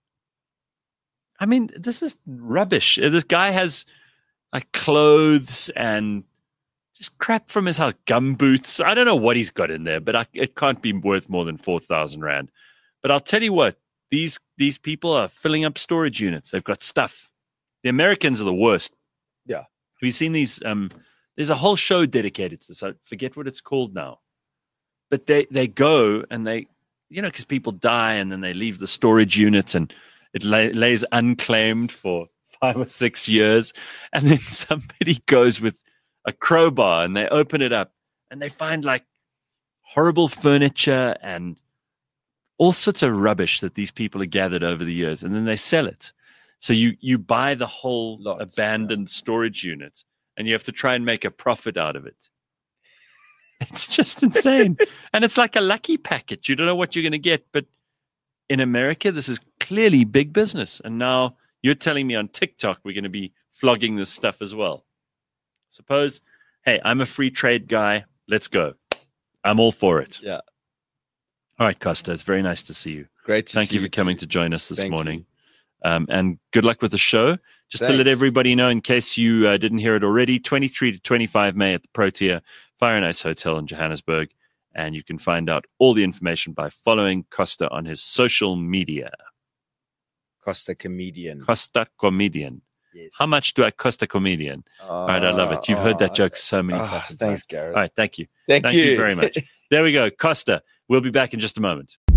S1: I mean, this is rubbish. This guy has like clothes and just crap from his house, gum boots. I don't know what he's got in there, but I, it can't be worth more than four thousand rand. But I'll tell you what, these these people are filling up storage units. They've got stuff. The Americans are the worst.
S2: Yeah.
S1: Have you seen these? Um, there's a whole show dedicated to this. I forget what it's called now. But they, they go and they, you know, because people die and then they leave the storage units and it lay, lays unclaimed for five or six years. And then somebody goes with a crowbar and they open it up and they find like horrible furniture and all sorts of rubbish that these people have gathered over the years. And then they sell it. So you, you buy the whole Lots, abandoned yeah. storage unit and you have to try and make a profit out of it. It's just insane. And it's like a lucky packet. You don't know what you're going to get. But in America, this is clearly big business. And now you're telling me on TikTok we're going to be flogging this stuff as well. Suppose, hey, I'm a free trade guy. Let's go. I'm all for it.
S2: Yeah.
S1: All right, Costa. It's very nice to see you.
S2: Great to
S1: Thank
S2: see
S1: you for
S2: you
S1: coming
S2: too.
S1: to join us this
S2: Thank
S1: morning. Um, and good luck with the show. Just
S2: Thanks.
S1: to let everybody know, in case you uh, didn't hear it already, twenty-three to twenty-five May at the Protea Fire and Ice Hotel in Johannesburg. And you can find out all the information by following Costa on his social media.
S2: Costa Comedian.
S1: Costa Comedian.
S2: Yes.
S1: How much do I cost a comedian?
S2: Uh,
S1: All right, I love it. You've heard that joke so many
S2: uh,
S1: fucking
S2: Thanks,
S1: times.
S2: Gareth.
S1: All right, thank you.
S2: Thank,
S1: thank
S2: you.
S1: you very much. There we go. Costa, we'll be back in just a moment.